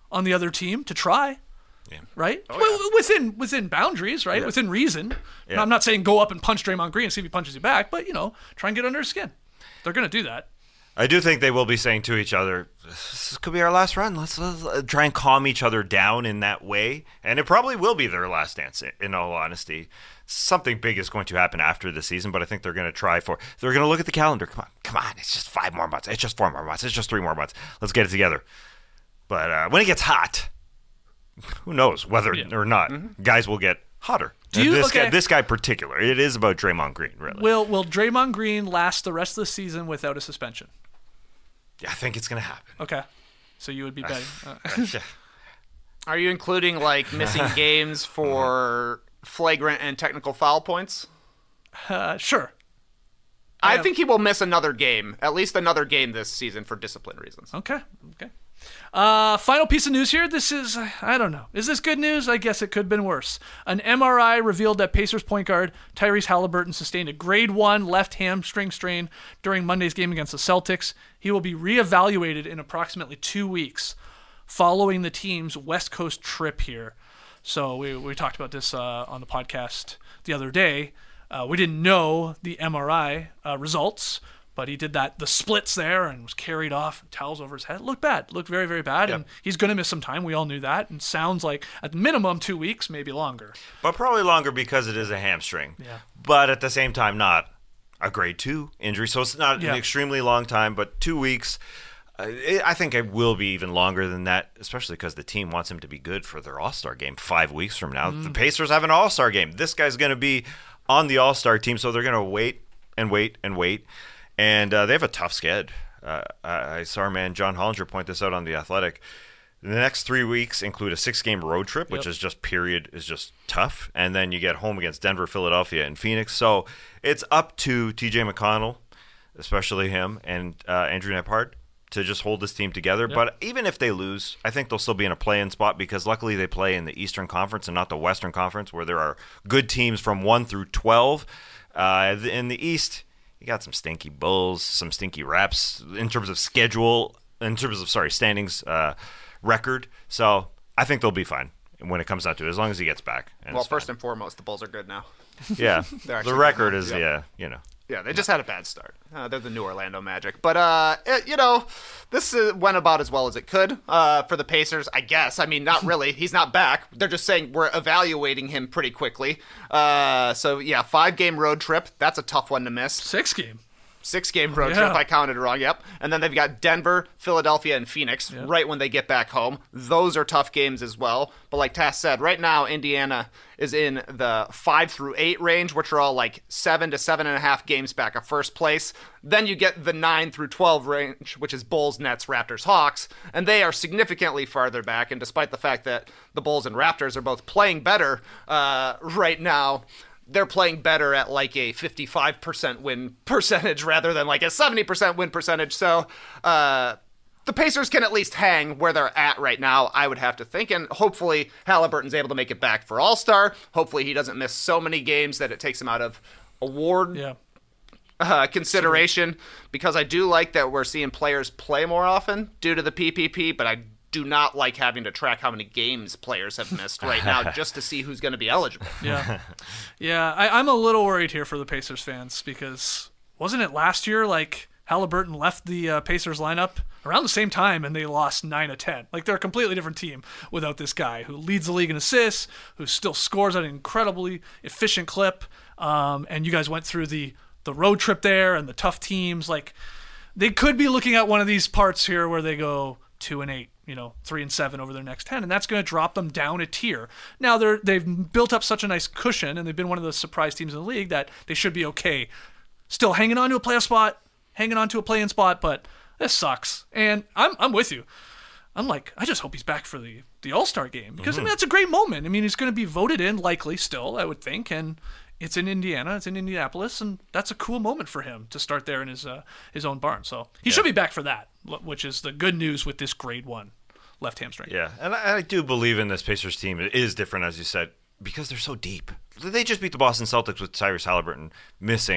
on the other team to try. Yeah. Right? Within boundaries, right? Within reason. Yeah. I'm not saying go up and punch Draymond Green and see if he punches you back, but, try and get under his skin. They're going to do that. I do think they will be saying to each other, this could be our last run. Let's try and calm each other down in that way. And it probably will be their last dance, in all honesty. Something big is going to happen after the season, but I think they're going to they're going to look at the calendar. Come on. It's just 5 more months. It's just 4 more months. It's just 3 more months. Let's get it together. But when it gets hot, who knows whether or not guys will get hotter. This guy particular. It is about Draymond Green, really. Will Draymond Green last the rest of the season without a suspension? Yeah, I think it's going to happen. Okay. So you would be betting. Are you including missing games for flagrant and technical foul points? Sure. I think he will miss another game, at least another game this season for discipline reasons. Okay. Final piece of news here. This is, I don't know. Is this good news? I guess it could have been worse. An MRI revealed that Pacers point guard Tyrese Halliburton sustained a grade 1 left hamstring strain during Monday's game against the Celtics. He will be reevaluated in approximately 2 weeks following the team's West Coast trip here. So we talked about this on the podcast the other day. We didn't know the MRI results, but he did the splits there and was carried off, towels over his head. It looked bad. It looked very, very bad. Yep. And he's going to miss some time. We all knew that. And sounds like at minimum 2 weeks, maybe longer. But probably longer because it is a hamstring. Yeah. But at the same time, not a grade 2 injury. So it's not an extremely long time, but 2 weeks. I think it will be even longer than that, especially because the team wants him to be good for their All-Star game 5 weeks from now. The Pacers have an All-Star game. This guy's going to be on the All-Star team, so they're going to wait and wait and wait. And they have a tough sked. I saw our man John Hollinger point this out on The Athletic. The next 3 weeks include a 6-game road trip, which is just tough. And then you get home against Denver, Philadelphia, and Phoenix. So it's up to TJ McConnell, especially him, and Andrew Nembhard to just hold this team together. Yep. But even if they lose, I think they'll still be in a play-in spot because luckily they play in the Eastern Conference and not the Western Conference where there are good teams from 1 through 12. In the East, you got some stinky Bulls, some stinky Raps in terms of standings record. So I think they'll be fine when it comes down to it, as long as he gets back. Well, first and foremost, the Bulls are good now. Yeah, the record is, Yeah, they just had a bad start. They're the new Orlando Magic. But, this went about as well as it could for the Pacers, I guess. I mean, not really. He's not back. They're just saying we're evaluating him pretty quickly. 5-game road trip. That's a tough one to miss. 6-game road trip. I counted it wrong. Yep. And then they've got Denver, Philadelphia, and Phoenix right when they get back home. Those are tough games as well. But like Tass said, right now Indiana is in the 5 through 8 range, which are all 7 to 7.5 games back of first place. Then you get the 9 through 12 range, which is Bulls, Nets, Raptors, Hawks, and they are significantly farther back. And despite the fact that the Bulls and Raptors are both playing better right now, they're playing better at a 55% win percentage rather than a 70% win percentage. So the Pacers can at least hang where they're at right now, I would have to think. And hopefully Halliburton's able to make it back for All-Star. Hopefully he doesn't miss so many games that it takes him out of award consideration. Because I do like that we're seeing players play more often due to the PPP, but I do not like having to track how many games players have missed right now just to see who's going to be eligible. I'm a little worried here for the Pacers fans because wasn't it last year Halliburton left the Pacers lineup around the same time and they lost 9 of 10. They're a completely different team without this guy who leads the league in assists, who still scores at an incredibly efficient clip. And you guys went through the road trip there and the tough teams. They could be looking at one of these parts here where they go 2-8. 3-7 over their next 10, and that's going to drop them down a tier. Now they've built up such a nice cushion, and they've been one of the surprise teams in the league that they should be okay. Still hanging on to a playoff spot, hanging on to a play-in spot, but this sucks. And I'm with you. I'm I just hope he's back for the All-Star game because that's a great moment. He's going to be voted in likely still, I would think, and it's in Indiana, it's in Indianapolis, and that's a cool moment for him to start there in his own barn. So he should be back for that, which is the good news with this grade 1 left hamstring. Yeah, and I do believe in this Pacers team. It is different, as you said, because they're so deep. They just beat the Boston Celtics with Tyrese Halliburton missing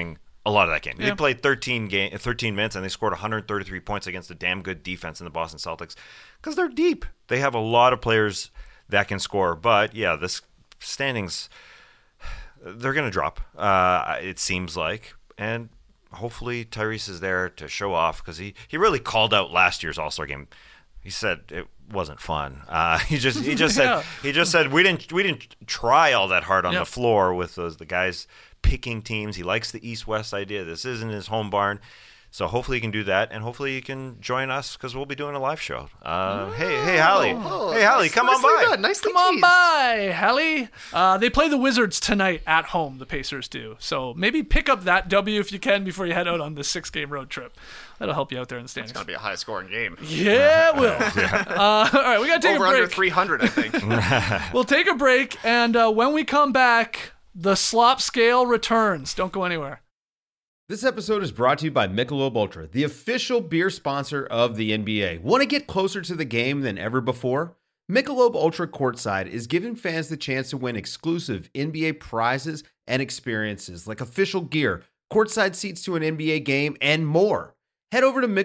a lot of that game. Yeah. They played 13 minutes, and they scored 133 points against a damn good defense in the Boston Celtics because they're deep. They have a lot of players that can score. But, yeah, this standings, they're going to drop, it seems like. And hopefully Tyrese is there to show off because he really called out last year's All-Star game. He said it wasn't fun. He just said we didn't try all that hard on the floor with the guys picking teams. He likes the East-West idea. This isn't his home barn. So hopefully he can do that, and hopefully he can join us because we'll be doing a live show. Hey, Hallie. Hey, Hallie, come on by. Come on by, Hallie. They play the Wizards tonight at home, the Pacers do. So maybe pick up that W if you can before you head out on this 6-game road trip. That'll help you out there in the standings. It's going to be a high-scoring game. Yeah, it will. All right, we got to take a break. Under 300, I think. We'll take a break, and when we come back, the slop scale returns. Don't go anywhere. This episode is brought to you by Michelob Ultra, the official beer sponsor of the NBA. Want to get closer to the game than ever before? Michelob Ultra Courtside is giving fans the chance to win exclusive NBA prizes and experiences like official gear, courtside seats to an NBA game, and more. Head over to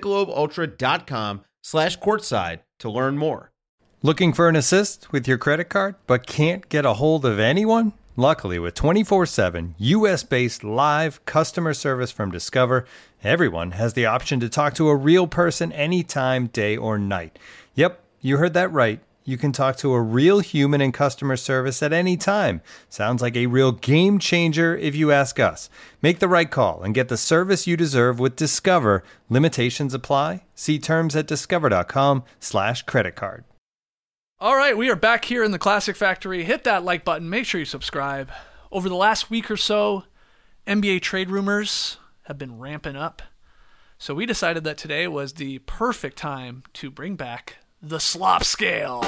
MichelobUltra.com/courtside to learn more. Looking for an assist with your credit card but can't get a hold of anyone? Luckily, with 24/7 U.S.-based live customer service from Discover, everyone has the option to talk to a real person anytime, day or night. Yep, you heard that right. You can talk to a real human in customer service at any time. Sounds like a real game changer if you ask us. Make the right call and get the service you deserve with Discover. Limitations apply. See terms at discover.com/creditcard. All right, we are back here in the Classic Factory. Hit that like button. Make sure you subscribe. Over the last week or so, NBA trade rumors have been ramping up. So we decided that today was the perfect time to bring back the slop scale.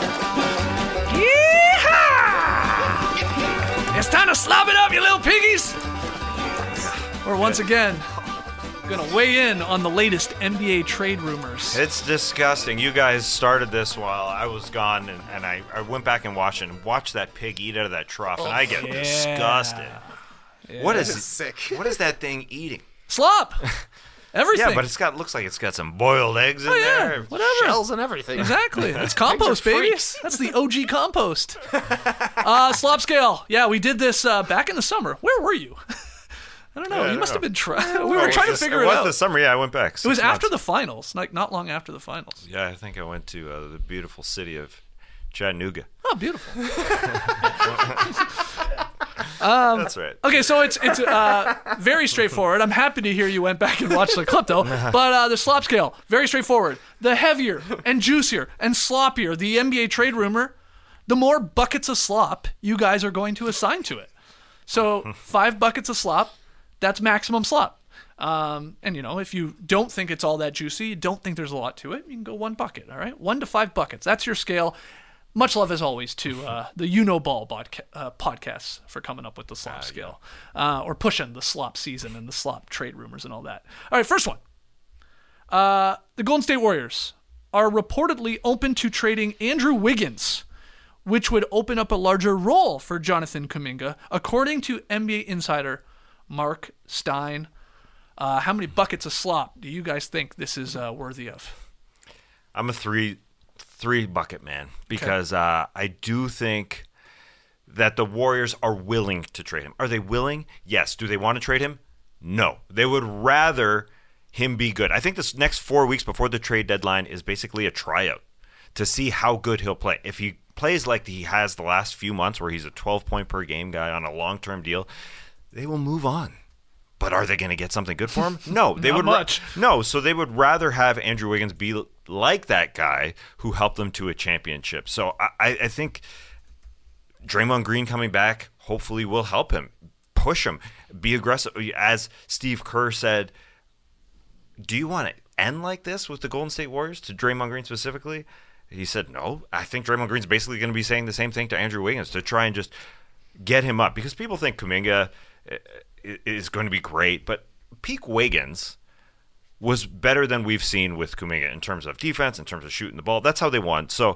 Yeehaw! It's time to slop it up, you little piggies! We're once again going to weigh in on the latest NBA trade rumors. It's disgusting. You guys started this while I was gone, and I went back and watched that pig eat out of that trough, and I get disgusted. Yeah. What is sick? What is that thing eating? Slop. Everything. Yeah, but looks like it's got some boiled eggs in there. Whatever. Shells and everything. Exactly. That's compost, baby. That's the OG compost. Slop scale. Yeah, we did this back in the summer. Where were you? I don't know. You must have been trying. We were trying to figure it out. It was the summer. Yeah, I went back. It was after the finals, like not long after the finals. Yeah, I think I went to the beautiful city of Chattanooga. Oh, beautiful. That's right. Okay, so it's very straightforward. I'm happy to hear you went back and watched the clip, though. But the slop scale, very straightforward. The heavier and juicier and sloppier the NBA trade rumor, the more buckets of slop you guys are going to assign to it. So 5 buckets of slop, that's maximum slop. And, if you don't think it's all that juicy, you don't think there's a lot to it, you can go 1 bucket, all right? 1 to 5 buckets. That's your scale. Much love, as always, to the Ball podcasts for coming up with the slop scale. Or pushing the slop season and the slop trade rumors and all that. All right, first one. The Golden State Warriors are reportedly open to trading Andrew Wiggins, which would open up a larger role for Jonathan Kuminga, according to NBA insider Mark Stein. How many buckets of slop do you guys think this is worthy of? I'm a three bucket man because I do think that the Warriors are willing to trade him. Are they willing? Yes. Do they want to trade him? No. They would rather him be good. I think this next 4 weeks before the trade deadline is basically a tryout to see how good he'll play. If he plays like he has the last few months where he's a 12-point-per-game guy on a long-term deal, they will move on. But are they going to get something good for him? No, they would much. No, so they would rather have Andrew Wiggins be like that guy who helped them to a championship. So I think Draymond Green coming back hopefully will help him, push him, be aggressive. As Steve Kerr said, do you want to end like this with the Golden State Warriors, to Draymond Green specifically? He said, no. I think Draymond Green's basically going to be saying the same thing to Andrew Wiggins to try and just get him up, because people think Kuminga is going to be great, but peak Wiggins was better than we've seen with Kuminga in terms of defense, in terms of shooting the ball. That's how they won. So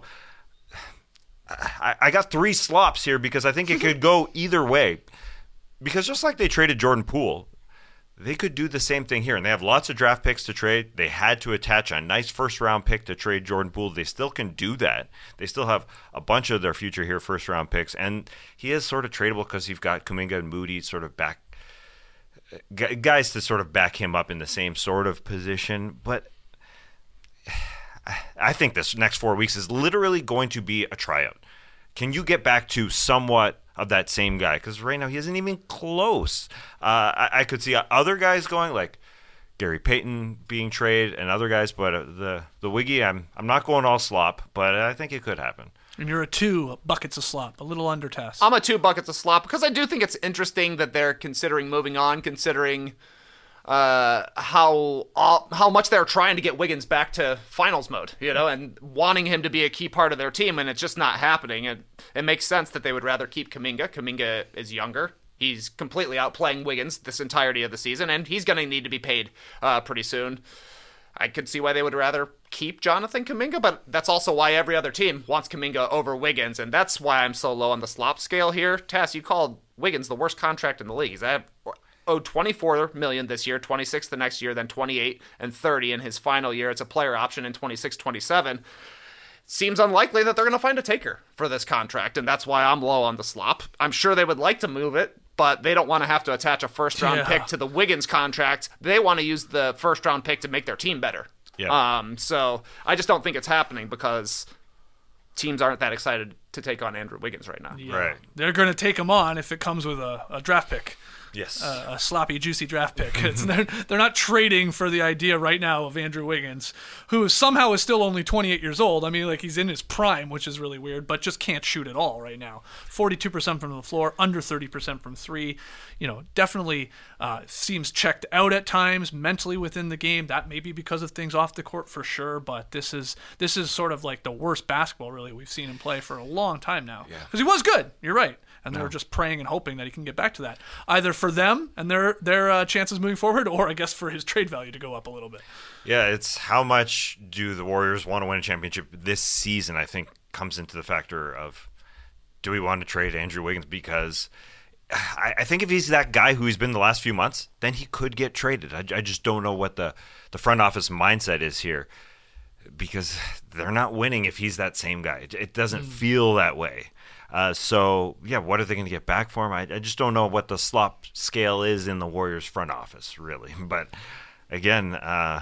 I got 3 slops here because I think it could go either way. Because just like they traded Jordan Poole, they could do the same thing here. And they have lots of draft picks to trade. They had to attach a nice first-round pick to trade Jordan Poole. They still can do that. They still have a bunch of their future here first-round picks. And he is sort of tradable because you've got Kuminga and Moody sort of back guys to sort of back him up in the same sort of position. But I think this next 4 weeks is literally going to be a tryout. Can you get back to somewhat of that same guy? Because right now he isn't even close. I could see other guys going, like Gary Payton being traded and other guys, but the Wiggy, I'm not going all slop, but I think it could happen. And you're a 2 buckets of slop, a little under Tess. I'm a 2 buckets of slop because I do think it's interesting that they're considering moving on, considering how much they're trying to get Wiggins back to finals mode, and wanting him to be a key part of their team, and it's just not happening. It makes sense that they would rather keep Kuminga. Kuminga is younger. He's completely outplaying Wiggins this entirety of the season, and he's going to need to be paid pretty soon. I could see why they would rather keep Jonathan Kuminga, but that's also why every other team wants Kuminga over Wiggins, and that's why I'm so low on the slop scale here. Tass, you called Wiggins the worst contract in the league. He's owed $24 million this year, $26 the next year, then $28 and $30 in his final year. It's a player option in 26-27. Seems unlikely that they're going to find a taker for this contract, and that's why I'm low on the slop. I'm sure they would like to move it, but they don't want to have to attach a first-round pick to the Wiggins contract. They want to use the first-round pick to make their team better. Yeah. So I just don't think it's happening because teams aren't that excited to take on Andrew Wiggins right now. Yeah. Right. They're going to take him on if it comes with a draft pick. Yes. A sloppy, juicy draft pick. They're not trading for the idea right now of Andrew Wiggins, who somehow is still only 28 years old. I mean, like, he's in his prime, which is really weird, but just can't shoot at all right now. 42% from the floor, under 30% from three. Definitely seems checked out at times mentally within the game. That may be because of things off the court for sure, but this is sort of like the worst basketball really we've seen him play for a long time now. Because he was good. You're right. And they're just praying and hoping that he can get back to that, either for them and their chances moving forward, or I guess for his trade value to go up a little bit. Yeah, it's how much do the Warriors want to win a championship this season, I think, comes into the factor of, do we want to trade Andrew Wiggins? Because I think if he's that guy who he's been the last few months, then he could get traded. I just don't know what the front office mindset is here, because they're not winning if he's that same guy. It doesn't feel that way. So, what are they going to get back for him? I just don't know what the slop scale is in the Warriors front office, really. But, again,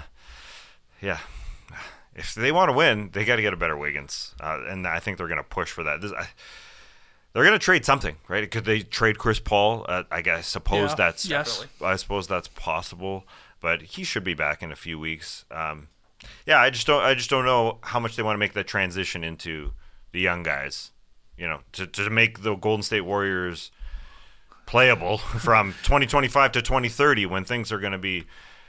if they want to win, they got to get a better Wiggins. And I think they're going to push for that. They're going to trade something, right? Could they trade Chris Paul? I suppose I suppose that's possible. But he should be back in a few weeks. I just don't know how much they want to make that transition into the young guys. To make the Golden State Warriors playable from 2025 to 2030, when things are going to be,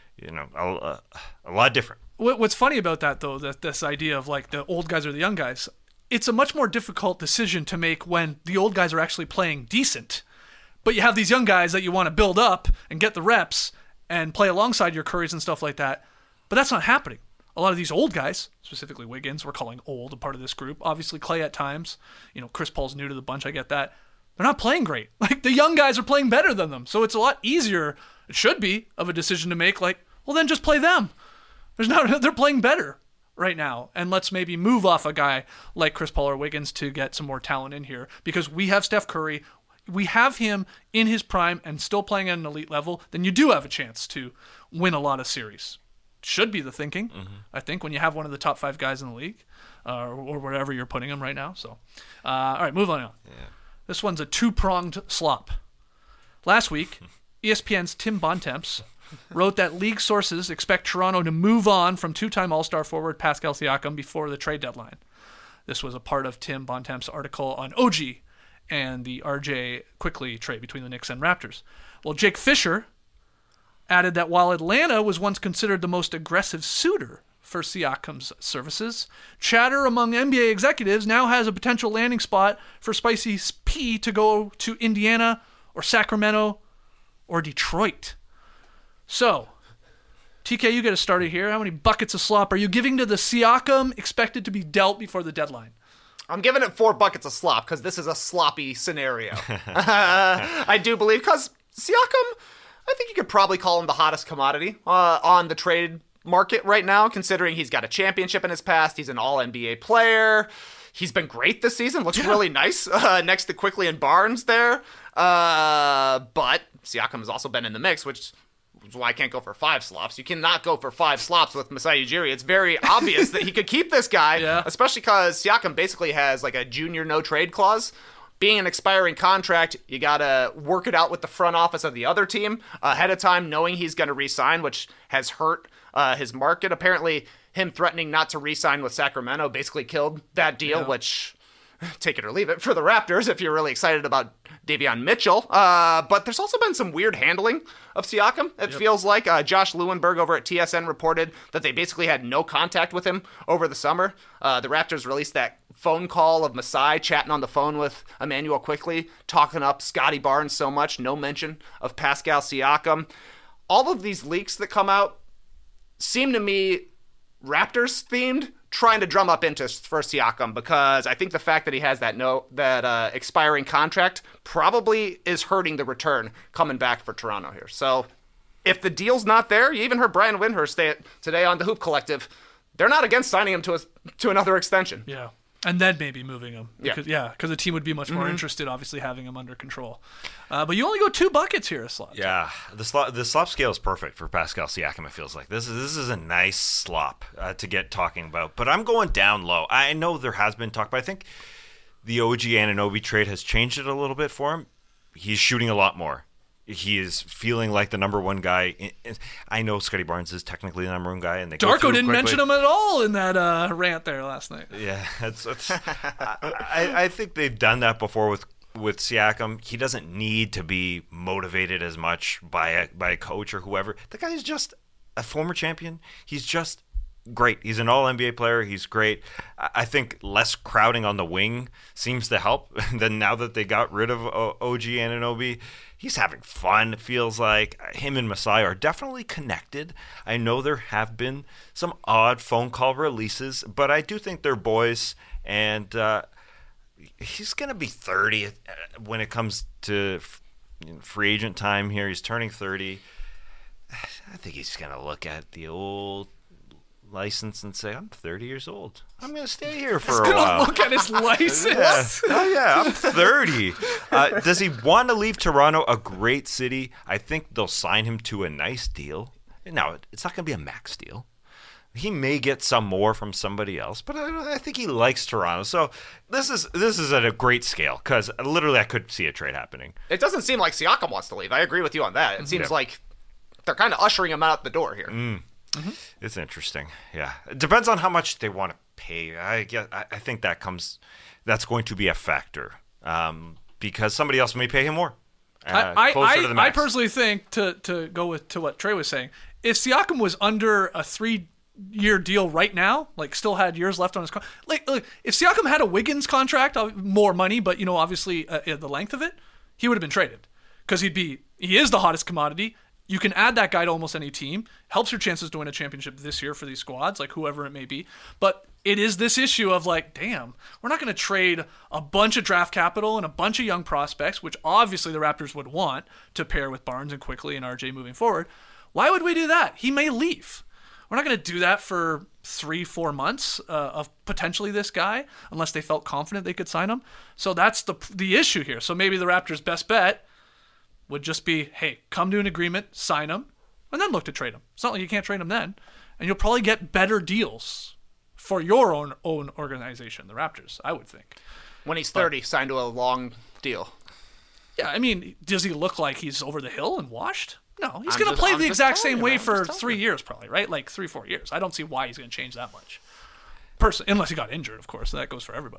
a lot different. What's funny about that, though, that this idea of like the old guys or the young guys, it's a much more difficult decision to make when the old guys are actually playing decent, but you have these young guys that you want to build up and get the reps and play alongside your Currys and stuff like that, but that's not happening. A lot of these old guys, specifically Wiggins, we're calling old, a part of this group. Obviously, Clay at times. Chris Paul's new to the bunch. I get that. They're not playing great. Like, the young guys are playing better than them. So it's a lot easier, it should be, of a decision to make. Like, well, then just play them. They're playing better right now. And let's maybe move off a guy like Chris Paul or Wiggins to get some more talent in here. Because we have Steph Curry. We have him in his prime and still playing at an elite level. Then you do have a chance to win a lot of series. Should be the thinking, I think, when you have one of the top 5 guys in the league, or wherever you're putting him right now. So, all right, move on. Yeah. This one's a 2-pronged slop. Last week, ESPN's Tim Bontemps wrote that league sources expect Toronto to move on from 2-time All-Star forward Pascal Siakam before the trade deadline. This was a part of Tim Bontemps' article on OG and the RJ Quickly trade between the Knicks and Raptors. Well, Jake Fisher added that while Atlanta was once considered the most aggressive suitor for Siakam's services, chatter among NBA executives now has a potential landing spot for Spicy P to go to Indiana or Sacramento or Detroit. So, TK, you get us started here. How many buckets of slop are you giving to the Siakam expected to be dealt before the deadline? I'm giving it 4 buckets of slop because this is a sloppy scenario. I do believe, because Siakam, I think you could probably call him the hottest commodity on the trade market right now, considering he's got a championship in his past. He's an all-NBA player. He's been great this season. Looks really nice next to Quickley and Barnes there. But Siakam has also been in the mix, which is why I can't go for 5 slops. You cannot go for 5 slops with Masai Ujiri. It's very obvious that he could keep this guy, especially because Siakam basically has like a junior no-trade clause. Being an expiring contract, you got to work it out with the front office of the other team ahead of time, knowing he's going to re-sign, which has hurt his market. Apparently, him threatening not to re-sign with Sacramento basically killed that deal, which, take it or leave it, for the Raptors if you're really excited about Davion Mitchell. But there's also been some weird handling of Siakam, it feels like. Josh Lewenberg over at TSN reported that they basically had no contact with him over the summer. The Raptors released that phone call of Masai chatting on the phone with Immanuel Quickley, talking up Scotty Barnes so much, no mention of Pascal Siakam. All of these leaks that come out seem to me Raptors themed, trying to drum up interest for Siakam, because I think the fact that he has that expiring contract probably is hurting the return coming back for Toronto here. So if the deal's not there, you even heard Brian Windhorst today on the Hoop Collective, they're not against signing him to another extension. Yeah. And then maybe moving him. Because the team would be much more interested, obviously, having him under control. But you only go 2 buckets here, slop. Yeah, the slop scale is perfect for Pascal Siakam, it feels like. This is a nice slop to get talking about. But I'm going down low. I know there has been talk, but I think the OG Anunoby trade has changed it a little bit for him. He's shooting a lot more. He is feeling like the number one guy. I know Scotty Barnes is technically the number one guy. And Darko didn't mention him at all in that rant there last night. Yeah, I think they've done that before with Siakam. He doesn't need to be motivated as much by a coach or whoever. The guy is just a former champion. He's just great. He's an all-NBA player. He's great. I think less crowding on the wing seems to help. Then now that they got rid of OG Anunoby, he's having fun, it feels like. Him and Masai are definitely connected. I know there have been some odd phone call releases, but I do think they're boys, and he's going to be 30 when it comes to free agent time here. He's turning 30. I think he's going to look at the old license and say, I'm 30 years old. I'm going to stay here for a while. Look at his license. Oh, yeah, I'm 30. Does he want to leave Toronto, a great city? I think they'll sign him to a nice deal. Now, it's not going to be a max deal. He may get some more from somebody else, but I think he likes Toronto. So this is at a great scale, because literally I could see a trade happening. It doesn't seem like Siakam wants to leave. I agree with you on that. It seems like they're kind of ushering him out the door here. Mm-hmm. It's interesting. Yeah, it depends on how much they want to pay. I think that's going to be a factor, because somebody else may pay him more. Closer to the max. I personally think, to go to what Trey was saying, if Siakam was under a 3-year deal right now, like still had years left on his contract, like if Siakam had a Wiggins contract, more money, but obviously the length of it, he would have been traded, because he is the hottest commodity. You can add that guy to almost any team. Helps your chances to win a championship this year for these squads, like whoever it may be. But it is this issue of like, damn, we're not going to trade a bunch of draft capital and a bunch of young prospects, which obviously the Raptors would want to pair with Barnes and Quickley and RJ moving forward. Why would we do that? He may leave. We're not going to do that for 3-4 months of potentially this guy, unless they felt confident they could sign him. So that's the issue here. So maybe the Raptors' best bet would just be, hey, come to an agreement, sign him, and then look to trade him. It's not like you can't trade him then. And you'll probably get better deals for your own organization, the Raptors, I would think. When he's 30, signed to a long deal. Yeah, I mean, does he look like he's over the hill and washed? No, he's going to play the exact same way for 3 years probably, right? Like 3-4 years. I don't see why he's going to change that much. Unless he got injured, of course. That goes for everybody.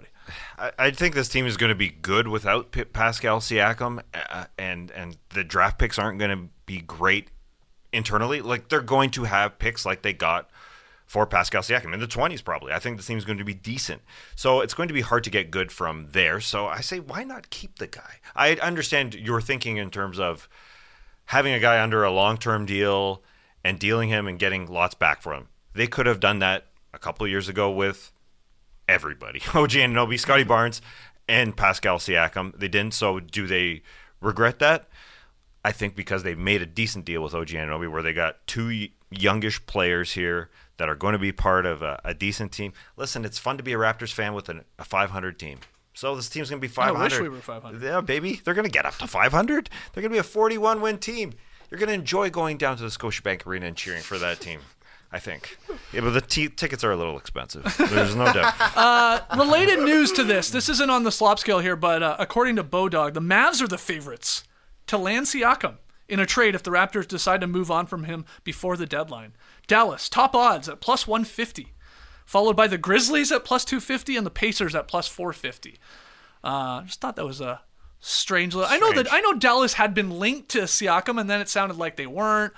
I think this team is going to be good without Pascal Siakam, and the draft picks aren't going to be great internally. Like, they're going to have picks like they got for Pascal Siakam in the 20s probably. I think the team's going to be decent. So it's going to be hard to get good from there. So I say, why not keep the guy? I understand your thinking in terms of having a guy under a long-term deal and dealing him and getting lots back for him. They could have done that a couple of years ago with everybody. OG Anunoby, Scotty Barnes, and Pascal Siakam. They didn't, so do they regret that? I think because they made a decent deal with OG Anunoby where they got 2 youngish players here that are going to be part of a decent team. Listen, it's fun to be a Raptors fan with a 500 team. So this team's going to be 500. I wish we were 500. Yeah, baby. They're going to get up to 500. They're going to be a 41-win team. You're going to enjoy going down to the Scotiabank Arena and cheering for that team, I think. Yeah, but the tickets are a little expensive. There's no doubt. Related news to this. This isn't on the slop scale here, but according to Bodog, the Mavs are the favorites to land Siakam in a trade if the Raptors decide to move on from him before the deadline. Dallas, top odds at plus 150. Followed by the Grizzlies at plus 250 and the Pacers at plus 450. Just thought that was a strange. I know Dallas had been linked to Siakam, and then it sounded like they weren't.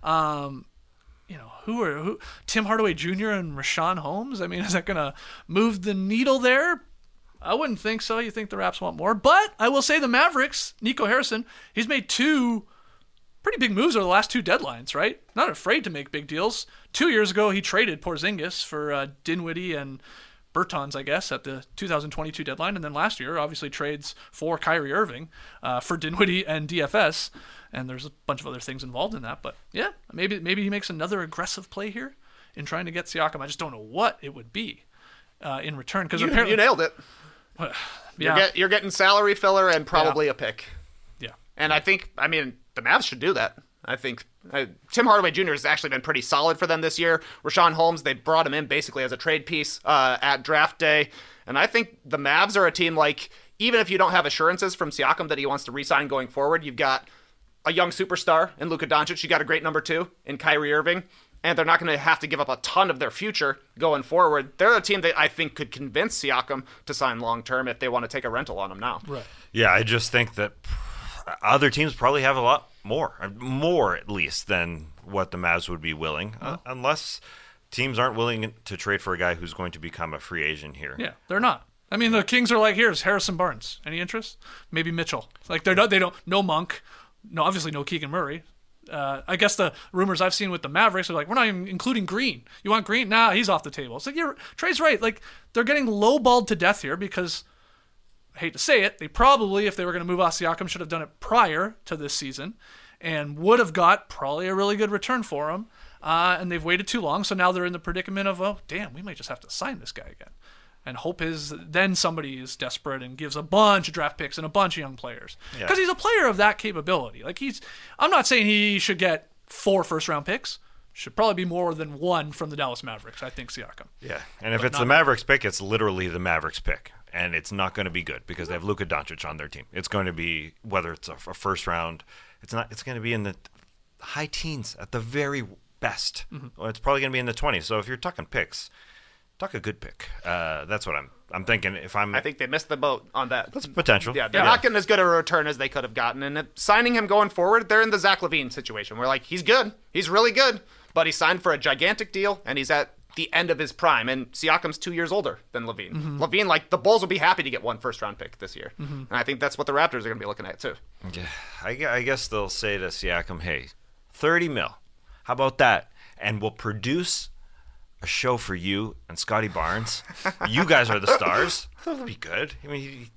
Who? Tim Hardaway Jr. and Rashawn Holmes. I mean, is that going to move the needle there? I wouldn't think so. You think the Raps want more? But I will say the Mavericks, Nico Harrison, he's made 2 pretty big moves over the last 2 deadlines, right? Not afraid to make big deals. 2 years ago, he traded Porzingis for Dinwiddie and Bertans, I guess, at the 2022 deadline. And then last year, obviously, trades for Kyrie Irving for Dinwiddie and DFS. And there's a bunch of other things involved in that. But yeah, maybe he makes another aggressive play here in trying to get Siakam. I just don't know what it would be in return. Because apparently you nailed it. Yeah. You're getting salary filler and probably a pick. Yeah. And I mean, the Mavs should do that. I think Tim Hardaway Jr. has actually been pretty solid for them this year. Rashawn Holmes, they brought him in basically as a trade piece at draft day. And I think the Mavs are a team like, even if you don't have assurances from Siakam that he wants to re-sign going forward, you've got a young superstar in Luka Doncic. You got a great number 2 in Kyrie Irving. And they're not going to have to give up a ton of their future going forward. They're a team that I think could convince Siakam to sign long-term if they want to take a rental on him now. Right. Yeah, I just think that other teams probably have a lot more at least than what the Mavs would be willing, unless teams aren't willing to trade for a guy who's going to become a free agent here. Yeah, they're not. I mean, the Kings are like, here's Harrison Barnes. Any interest? Maybe Mitchell. Like they don't. No Monk. No, obviously no Keegan Murray. I guess the rumors I've seen with the Mavericks are like, we're not even including Green. You want Green? Nah, he's off the table. It's like, Trey's right. Like, they're getting lowballed to death here because, I hate to say it, they probably, if they were going to move off Siakam, should have done it prior to this season and would have got probably a really good return for him. And they've waited too long, so now they're in the predicament of, oh, damn, we might just have to sign this guy again. And hope is then somebody is desperate and gives a bunch of draft picks and a bunch of young players. Because he's a player of that capability. Like I'm not saying he should get 4 first-round picks. Should probably be more than 1 from the Dallas Mavericks, I think, Siakam. Yeah, and if it's the Mavericks pick, it's literally the Mavericks pick. And it's not going to be good because they have Luka Doncic on their team. It's going to be, whether it's a first round, it's going to be in the high teens at the very best. Mm-hmm. Well, it's probably going to be in the 20s. So if you're talking picks, talk a good pick. That's what I'm thinking. I think they missed the boat on that. That's potential. Yeah, they're not getting as good a return as they could have gotten. And signing him going forward, they're in the Zach LaVine situation where, like, he's good. He's really good. But he signed for a gigantic deal, and he's at the end of his prime. And Siakam's 2 years older than LaVine. Mm-hmm. LaVine, like, the Bulls will be happy to get 1 first-round pick this year. Mm-hmm. And I think that's what the Raptors are going to be looking at, too. Yeah, I guess they'll say to Siakam, hey, 30 mil. How about that? And we'll produce a show for you and Scotty Barnes. You guys are the stars. That'll be good. I mean,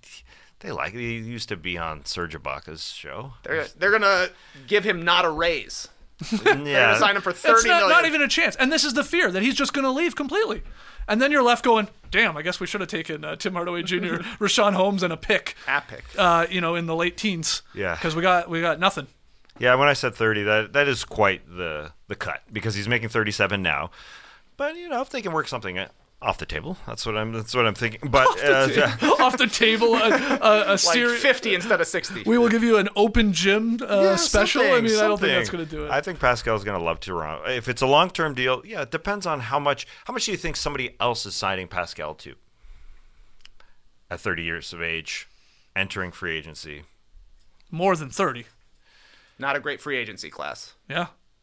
he used to be on Serge Ibaka's show. They're going to give him not a raise. Yeah. They're going to sign him for $30 million. Not even a chance. And this is the fear that he's just going to leave completely. And then you're left going, damn, I guess we should have taken Tim Hardaway Jr., Rashawn Holmes, and a pick. In the late teens. Yeah. Because we got nothing. Yeah, when I said 30, that is quite the cut because he's making 37 now. But if they can work something off the table, that's what I'm thinking. But off the table, a like 50 instead of 60. We will give you an open gym special. I mean, I don't think that's going to do it. I think Pascal's going to love Toronto. If it's a long-term deal, yeah, it depends on how much. How much do you think somebody else is signing Pascal to? At 30 years of age, entering free agency. More than 30. Not a great free agency class. Yeah.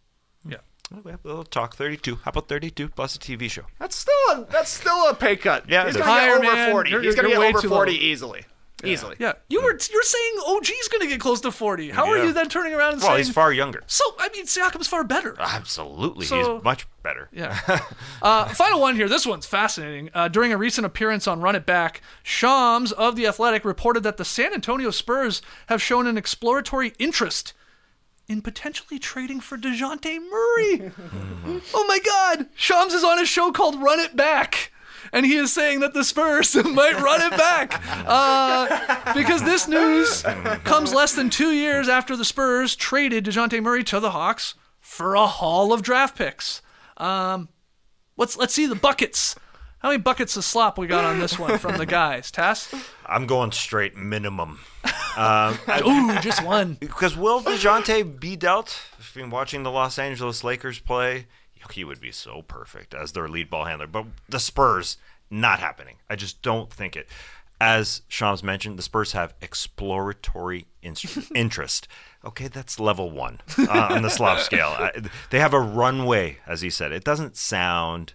We'll talk 32. How about 32 plus a TV show? That's still a pay cut. Yeah, he's going to get over 40. He's going to get over 40 easily. Yeah. Easily. Yeah. You're saying OG's going to get close to 40. How are you then turning around and saying... Well, he's far younger. So, I mean, Siakam's far better. Absolutely. He's much better. Yeah. Final one here. This one's fascinating. During a recent appearance on Run It Back, Shams of The Athletic reported that the San Antonio Spurs have shown an exploratory interest in potentially trading for DeJounte Murray. Oh my God. Shams is on a show called Run It Back, and he is saying that the Spurs might run it back. Because this news comes less than 2 years after the Spurs traded DeJounte Murray to the Hawks for a haul of draft picks. Let's see the buckets. How many buckets of slop we got on this one from the guys? Tass? I'm going straight minimum. Ooh, just one. Because will DeJounte be dealt? I've been watching the Los Angeles Lakers play. He would be so perfect as their lead ball handler. But the Spurs, not happening. I just don't think it. As Shams mentioned, the Spurs have exploratory interest. Okay, that's level 1 on the slop scale. They have a runway, as he said. It doesn't sound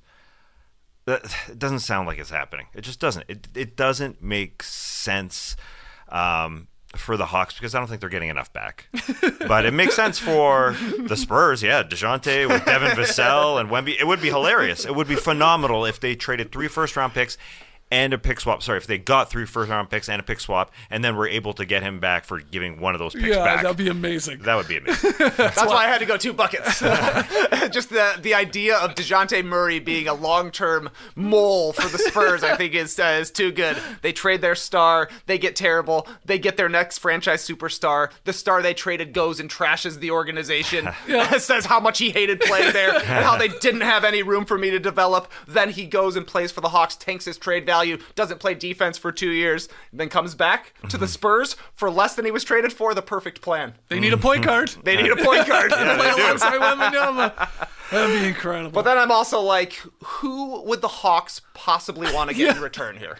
like it's happening. It just doesn't. It doesn't make sense for the Hawks because I don't think they're getting enough back. But it makes sense for the Spurs. Yeah, DeJounte with Devin Vassell and Wemby. It would be hilarious. It would be phenomenal if they traded 3 first-round picks and a pick swap. Sorry, if they got 3 first-round picks and a pick swap, and then were able to get him back for giving one of those picks back. Yeah, that'd be amazing. That would be amazing. That's why I had to go 2 buckets. Just the idea of DeJounte Murray being a long-term mole for the Spurs, I think is too good. They trade their star, they get terrible, they get their next franchise superstar. The star they traded goes and trashes the organization, says how much he hated playing there, and how they didn't have any room for me to develop. Then he goes and plays for the Hawks, tanks his trade value, doesn't play defense for 2 years, then comes back to the Spurs for less than he was traded for. The perfect plan. They need a point guard. They need a point guard. To play alongside Wembanyama. That'd be incredible. But then I'm also like, who would the Hawks possibly want to get in return here?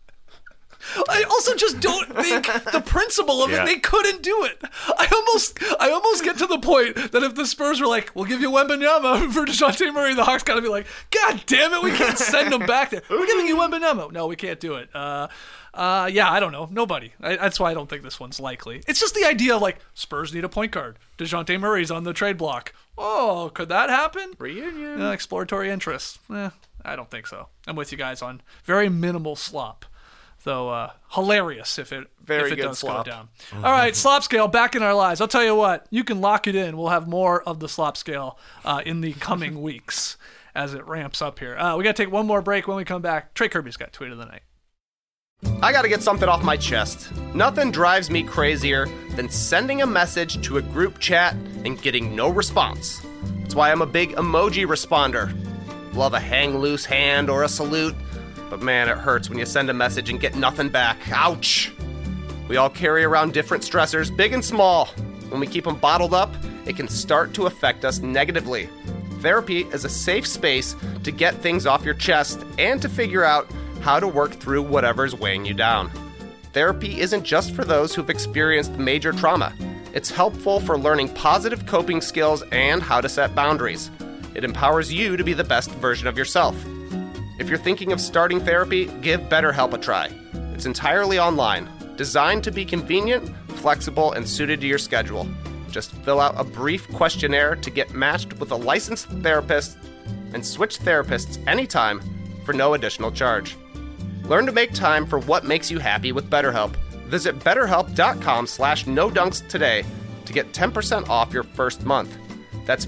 I also just don't think the principle of it, they couldn't do it. I almost get to the point that if the Spurs were like, we'll give you Wembanyama for DeJounte Murray, the Hawks gotta be like, God damn it, we can't send him back there. We're giving you Wembanyama. No, we can't do it. I don't know. Nobody. That's why I don't think this one's likely. It's just the idea of like, Spurs need a point guard. DeJounte Murray's on the trade block. Oh, could that happen? Reunion. Exploratory interest. I don't think so. I'm with you guys on very minimal slop. Though hilarious if it does slop. Go down. All right, slop scale back in our lives. I'll tell you what, you can lock it in. We'll have more of the slop scale in the coming weeks as it ramps up here. We got to take one more break. When we come back, Trey Kirby's got tweet of the night. I got to get something off my chest. Nothing drives me crazier than sending a message to a group chat and getting no response. That's why I'm a big emoji responder. Love a hang loose hand or a salute. But man, it hurts when you send a message and get nothing back. Ouch! We all carry around different stressors, big and small. When we keep them bottled up, it can start to affect us negatively. Therapy is a safe space to get things off your chest and to figure out how to work through whatever's weighing you down. Therapy isn't just for those who've experienced major trauma. It's helpful for learning positive coping skills and how to set boundaries. It empowers you to be the best version of yourself. If you're thinking of starting therapy, give BetterHelp a try. It's entirely online, designed to be convenient, flexible, and suited to your schedule. Just fill out a brief questionnaire to get matched with a licensed therapist and switch therapists anytime for no additional charge. Learn to make time for what makes you happy with BetterHelp. Visit BetterHelp.com/NoDunks today to get 10% off your first month. That's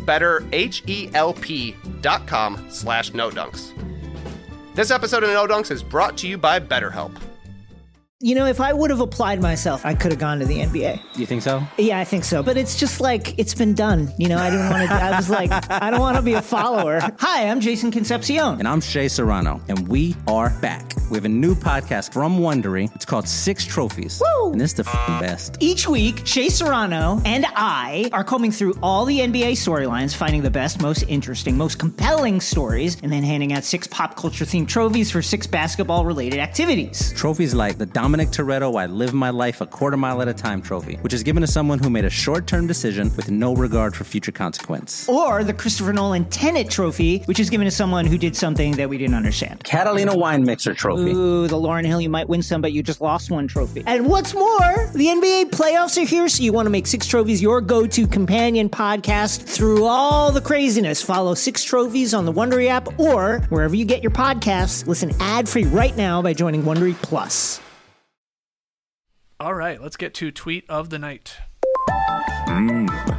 BetterHelp.com/NoDunks. This episode of No Dunks is brought to you by BetterHelp. You know, if I would have applied myself, I could have gone to the NBA. You think so? Yeah, I think so. But it's just like, it's been done. You know, I didn't want to, I was like, I don't want to be a follower. Hi, I'm Jason Concepcion. And I'm Shea Serrano. And we are back. We have a new podcast from Wondery. It's called Six Trophies. Woo! And it's the best. Each week, Shea Serrano and I are combing through all the NBA storylines, finding the best, most interesting, most compelling stories, and then handing out 6 pop culture themed trophies for 6 basketball related activities. Trophies like the Dominic Toretto I Live My Life a Quarter Mile at a Time trophy, which is given to someone who made a short-term decision with no regard for future consequence. Or the Christopher Nolan Tenet trophy, which is given to someone who did something that we didn't understand. Catalina Wine Mixer trophy. Ooh, the Lauryn Hill You Might Win Some But You Just Lost One trophy. And what's more, the NBA playoffs are here, so you want to make Six Trophies your go-to companion podcast through all the craziness. Follow Six Trophies on the Wondery app or wherever you get your podcasts. Listen ad-free right now by joining Wondery Plus. All right, let's get to tweet of the night.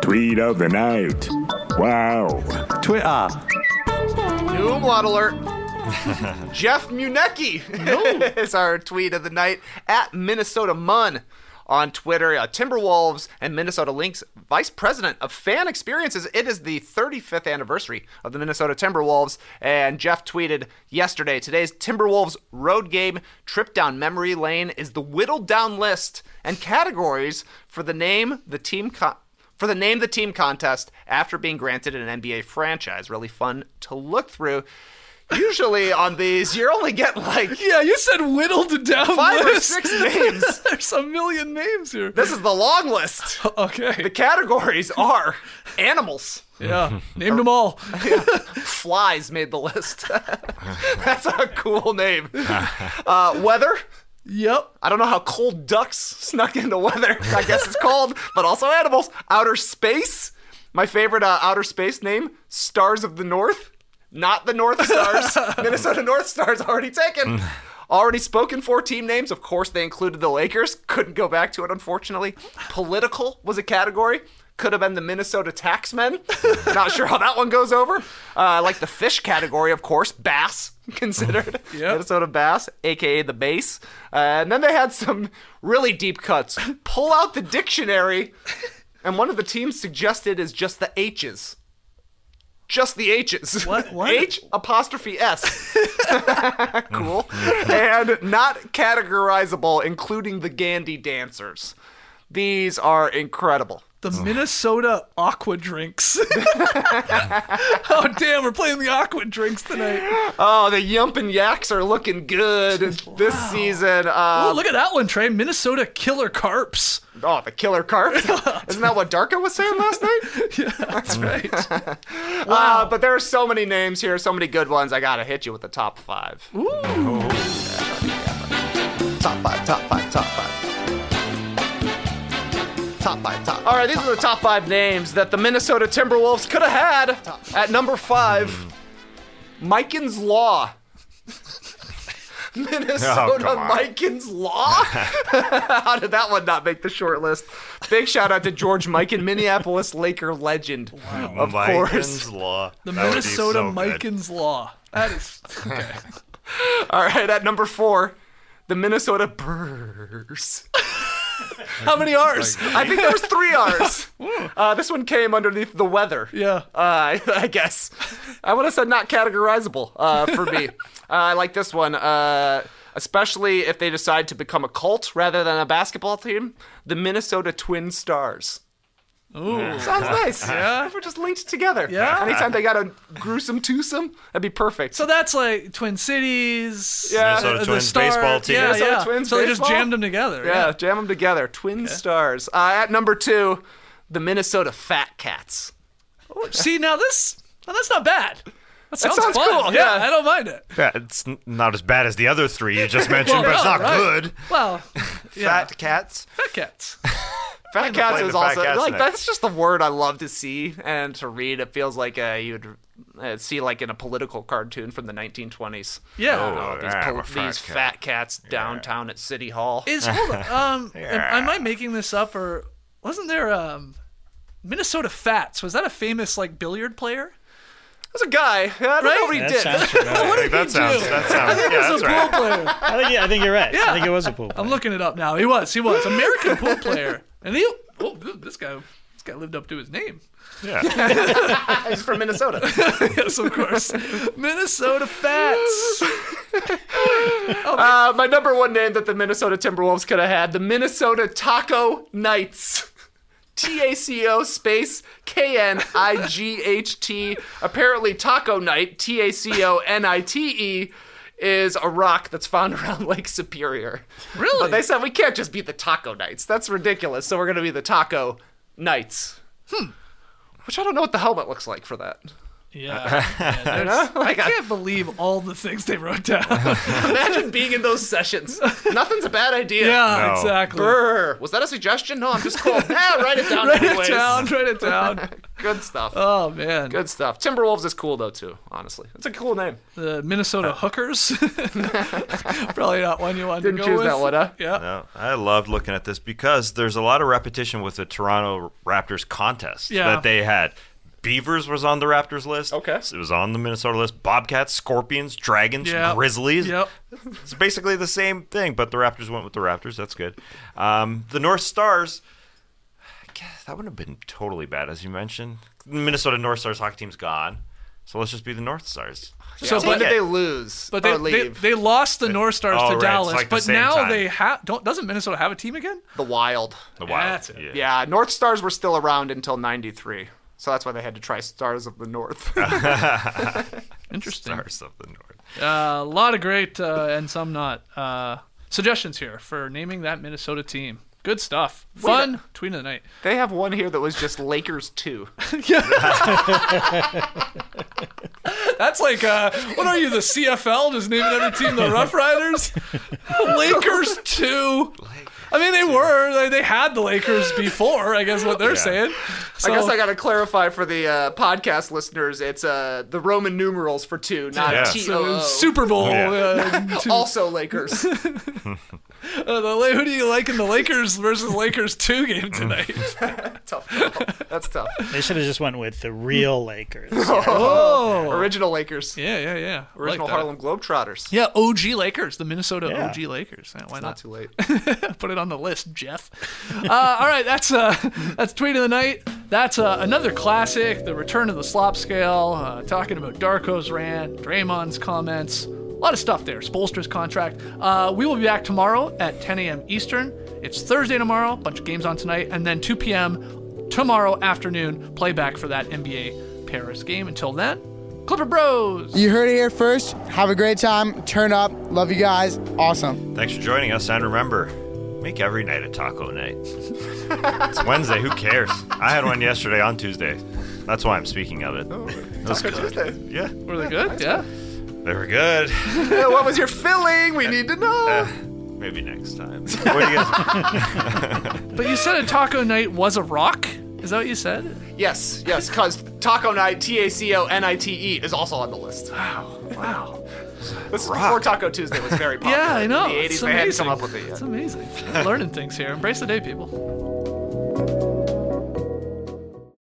Tweet of the night. Wow. Twitter. New umlaut alert. Jeff Munecki is our tweet of the night at Minnesota Mun on Twitter. Timberwolves and Minnesota Lynx Vice President of Fan Experiences. It is the 35th anniversary of the Minnesota Timberwolves, and Jeff tweeted yesterday, today's Timberwolves road game trip down memory lane is the whittled down list and categories for the Name the Team contest after being granted an NBA franchise. Really fun to look through. Usually on these, you only get like... Yeah, you said whittled down 5 list. or 6 names. There's a million names here. This is the long list. Okay. The categories are animals. Yeah, named them all. Yeah. Flies made the list. That's a cool name. Weather. Yep. I don't know how cold ducks snuck into weather. I guess it's cold, but also animals. Outer space. My favorite outer space name, Stars of the North. Not the North Stars. Minnesota North Stars already taken. Already spoken for team names. Of course, they included the Lakers. Couldn't go back to it, unfortunately. Political was a category. Could have been the Minnesota Taxmen. Not sure how that one goes over. Like the fish category, of course. Bass considered. Yep. Minnesota Bass, a.k.a. the Bass. And then they had some really deep cuts. Pull out the dictionary. And one of the teams suggested is just the H's. Just the H's. What? H''S. Cool. And not categorizable, including the Gandy dancers. These are incredible. The Minnesota Aqua Drinks. Oh, damn, we're playing the Aqua Drinks tonight. Oh, the Yumpin' Yaks are looking good this season. Oh, look at that one, Trey. Minnesota Killer Carps. Oh, the Killer Carps? Isn't that what Darko was saying last night? Yeah, that's right. Wow. But there are so many names here, so many good ones. I got to hit you with the top 5. Ooh. Top 5, top 5, top 5. Top 5, top. All right, these are the top 5 names that the Minnesota Timberwolves could have had. At number 5, Miken's Law. Minnesota Miken's Law? How did that one not make the short list? Big shout out to George Mikan, Minneapolis Laker legend. Wow. Of course. Miken's Law. The Minnesota Miken's Law. That is okay. All right, at number 4, the Minnesota Brrrs. How many R's? I think there was 3 R's. This one came underneath the weather. Yeah. I guess. I would have said not categorizable for me. I like this one, especially if they decide to become a cult rather than a basketball team. The Minnesota Twin Stars. Ooh. Sounds nice. Yeah. If we're just linked together. Yeah. Anytime they got a gruesome twosome, that'd be perfect. So that's like Twin Cities. Yeah. Minnesota Twins Star, baseball team. Yeah, Minnesota yeah. Twins so they baseball? just jammed them together. Yeah, jam them together. Twin Stars. At number 2, the Minnesota Fat Cats. See, now that's not bad. That sounds sounds fun. cool, Yeah, yeah. I don't mind it. Yeah, it's not as bad as the other 3 you just mentioned, but it's not good. Well, yeah. Fat cats. Fat Cats. Fat Cats playing is the Fat also Cats like next. that's just the word I love to see and to read. It feels like you'd see like in a political cartoon from the 1920s. Yeah. These fat cats downtown at City Hall. Hold on. Am I making this up, or wasn't there Minnesota Fats? Was that a famous like billiard player? There's a guy. I don't know what he did. What did he do? I think he was a pool player. I think you're right. Yeah. I think it was a pool player. I'm looking it up now. He was American pool player, and this guy lived up to his name. Yeah. He's from Minnesota. Yes, of course. Minnesota Fats. My number 1 name that the Minnesota Timberwolves could have had, the Minnesota Taco Knights. TACO space KNIGHT. Apparently Taco Night, TACONITE, is a rock that's found around Lake Superior. Really? But they said we can't just be the Taco Knights. That's ridiculous. So we're going to be the Taco Knights. Which I don't know what the helmet looks like for that. Yeah. I can't believe all the things they wrote down. Imagine being in those sessions. Nothing's a bad idea. Yeah, exactly. Brr. Was that a suggestion? No, I'm just cool. Write it down. Write it down. Good stuff. Oh, man. Good stuff. Timberwolves is cool, though, too, honestly. It's a cool name. The Minnesota Hookers. Probably not one you wanted to go with. Didn't choose that one, huh? Yeah. No, I loved looking at this because there's a lot of repetition with the Toronto Raptors contest that they had. Beavers was on the Raptors list. Okay. It was on the Minnesota list. Bobcats, Scorpions, Dragons, Grizzlies. Yep. It's basically the same thing, but the Raptors went with the Raptors. That's good. The North Stars, I guess that wouldn't have been totally bad, as you mentioned. The Minnesota North Stars hockey team's gone, so let's just be the North Stars. So when did they lose? But or leave? they lost the North Stars to right. Dallas, It's like the but same now time. they have. Doesn't Minnesota have a team again? The Wild. The Wild. That's it. Yeah, North Stars were still around until 93. So that's why they had to try Stars of the North. Interesting. Stars of the North. A lot of great and some not suggestions here for naming that Minnesota team. Good stuff. Fun tweet of the night. They have one here that was just Lakers 2. That's like, what are you, the CFL? Just naming every team the Rough Riders? Lakers 2. I mean, they had the Lakers before, I guess what they're saying. So, I guess I got to clarify for the podcast listeners, it's the Roman numerals for 2, not T-O-O. Super Bowl. Also Lakers. Who do you like in the Lakers versus Lakers 2 game tonight? Tough. That's tough. They should have just went with the real Lakers. Oh. Original Lakers. Yeah. Original like Harlem Globetrotters. Yeah, OG Lakers. The Minnesota OG Lakers. Yeah, why It's not too late. Put it on the list, Jeff. All right, that's tweet of the night. That's another classic, the return of the slop scale, talking about Darko's rant, Draymond's comments, a lot of stuff there. Spoelstra's contract. We will be back tomorrow at 10 a.m. Eastern. It's Thursday tomorrow, bunch of games on tonight, and then 2 p.m. tomorrow afternoon, playback for that NBA Paris game. Until then, Clipper Bros. You heard it here first. Have a great time. Turn up. Love you guys. Awesome. Thanks for joining us, and remember, make every night a taco night. It's Wednesday. Who cares? I had one yesterday on Tuesday. That's why I'm speaking of it. Taco Tuesday. Yeah. Were they good? Yeah. They were good. What was your filling? We need to know. Maybe next time. What do you guys? But you said a taco night was a rock? Is that what you said? Yes, because Taco Night, TACONITE, is also on the list. Wow. This is before Taco Tuesday was very popular. Yeah, I know. In the 80s, It's they had to amazing. come up with it. It's amazing. Learning things here. Embrace the day, people.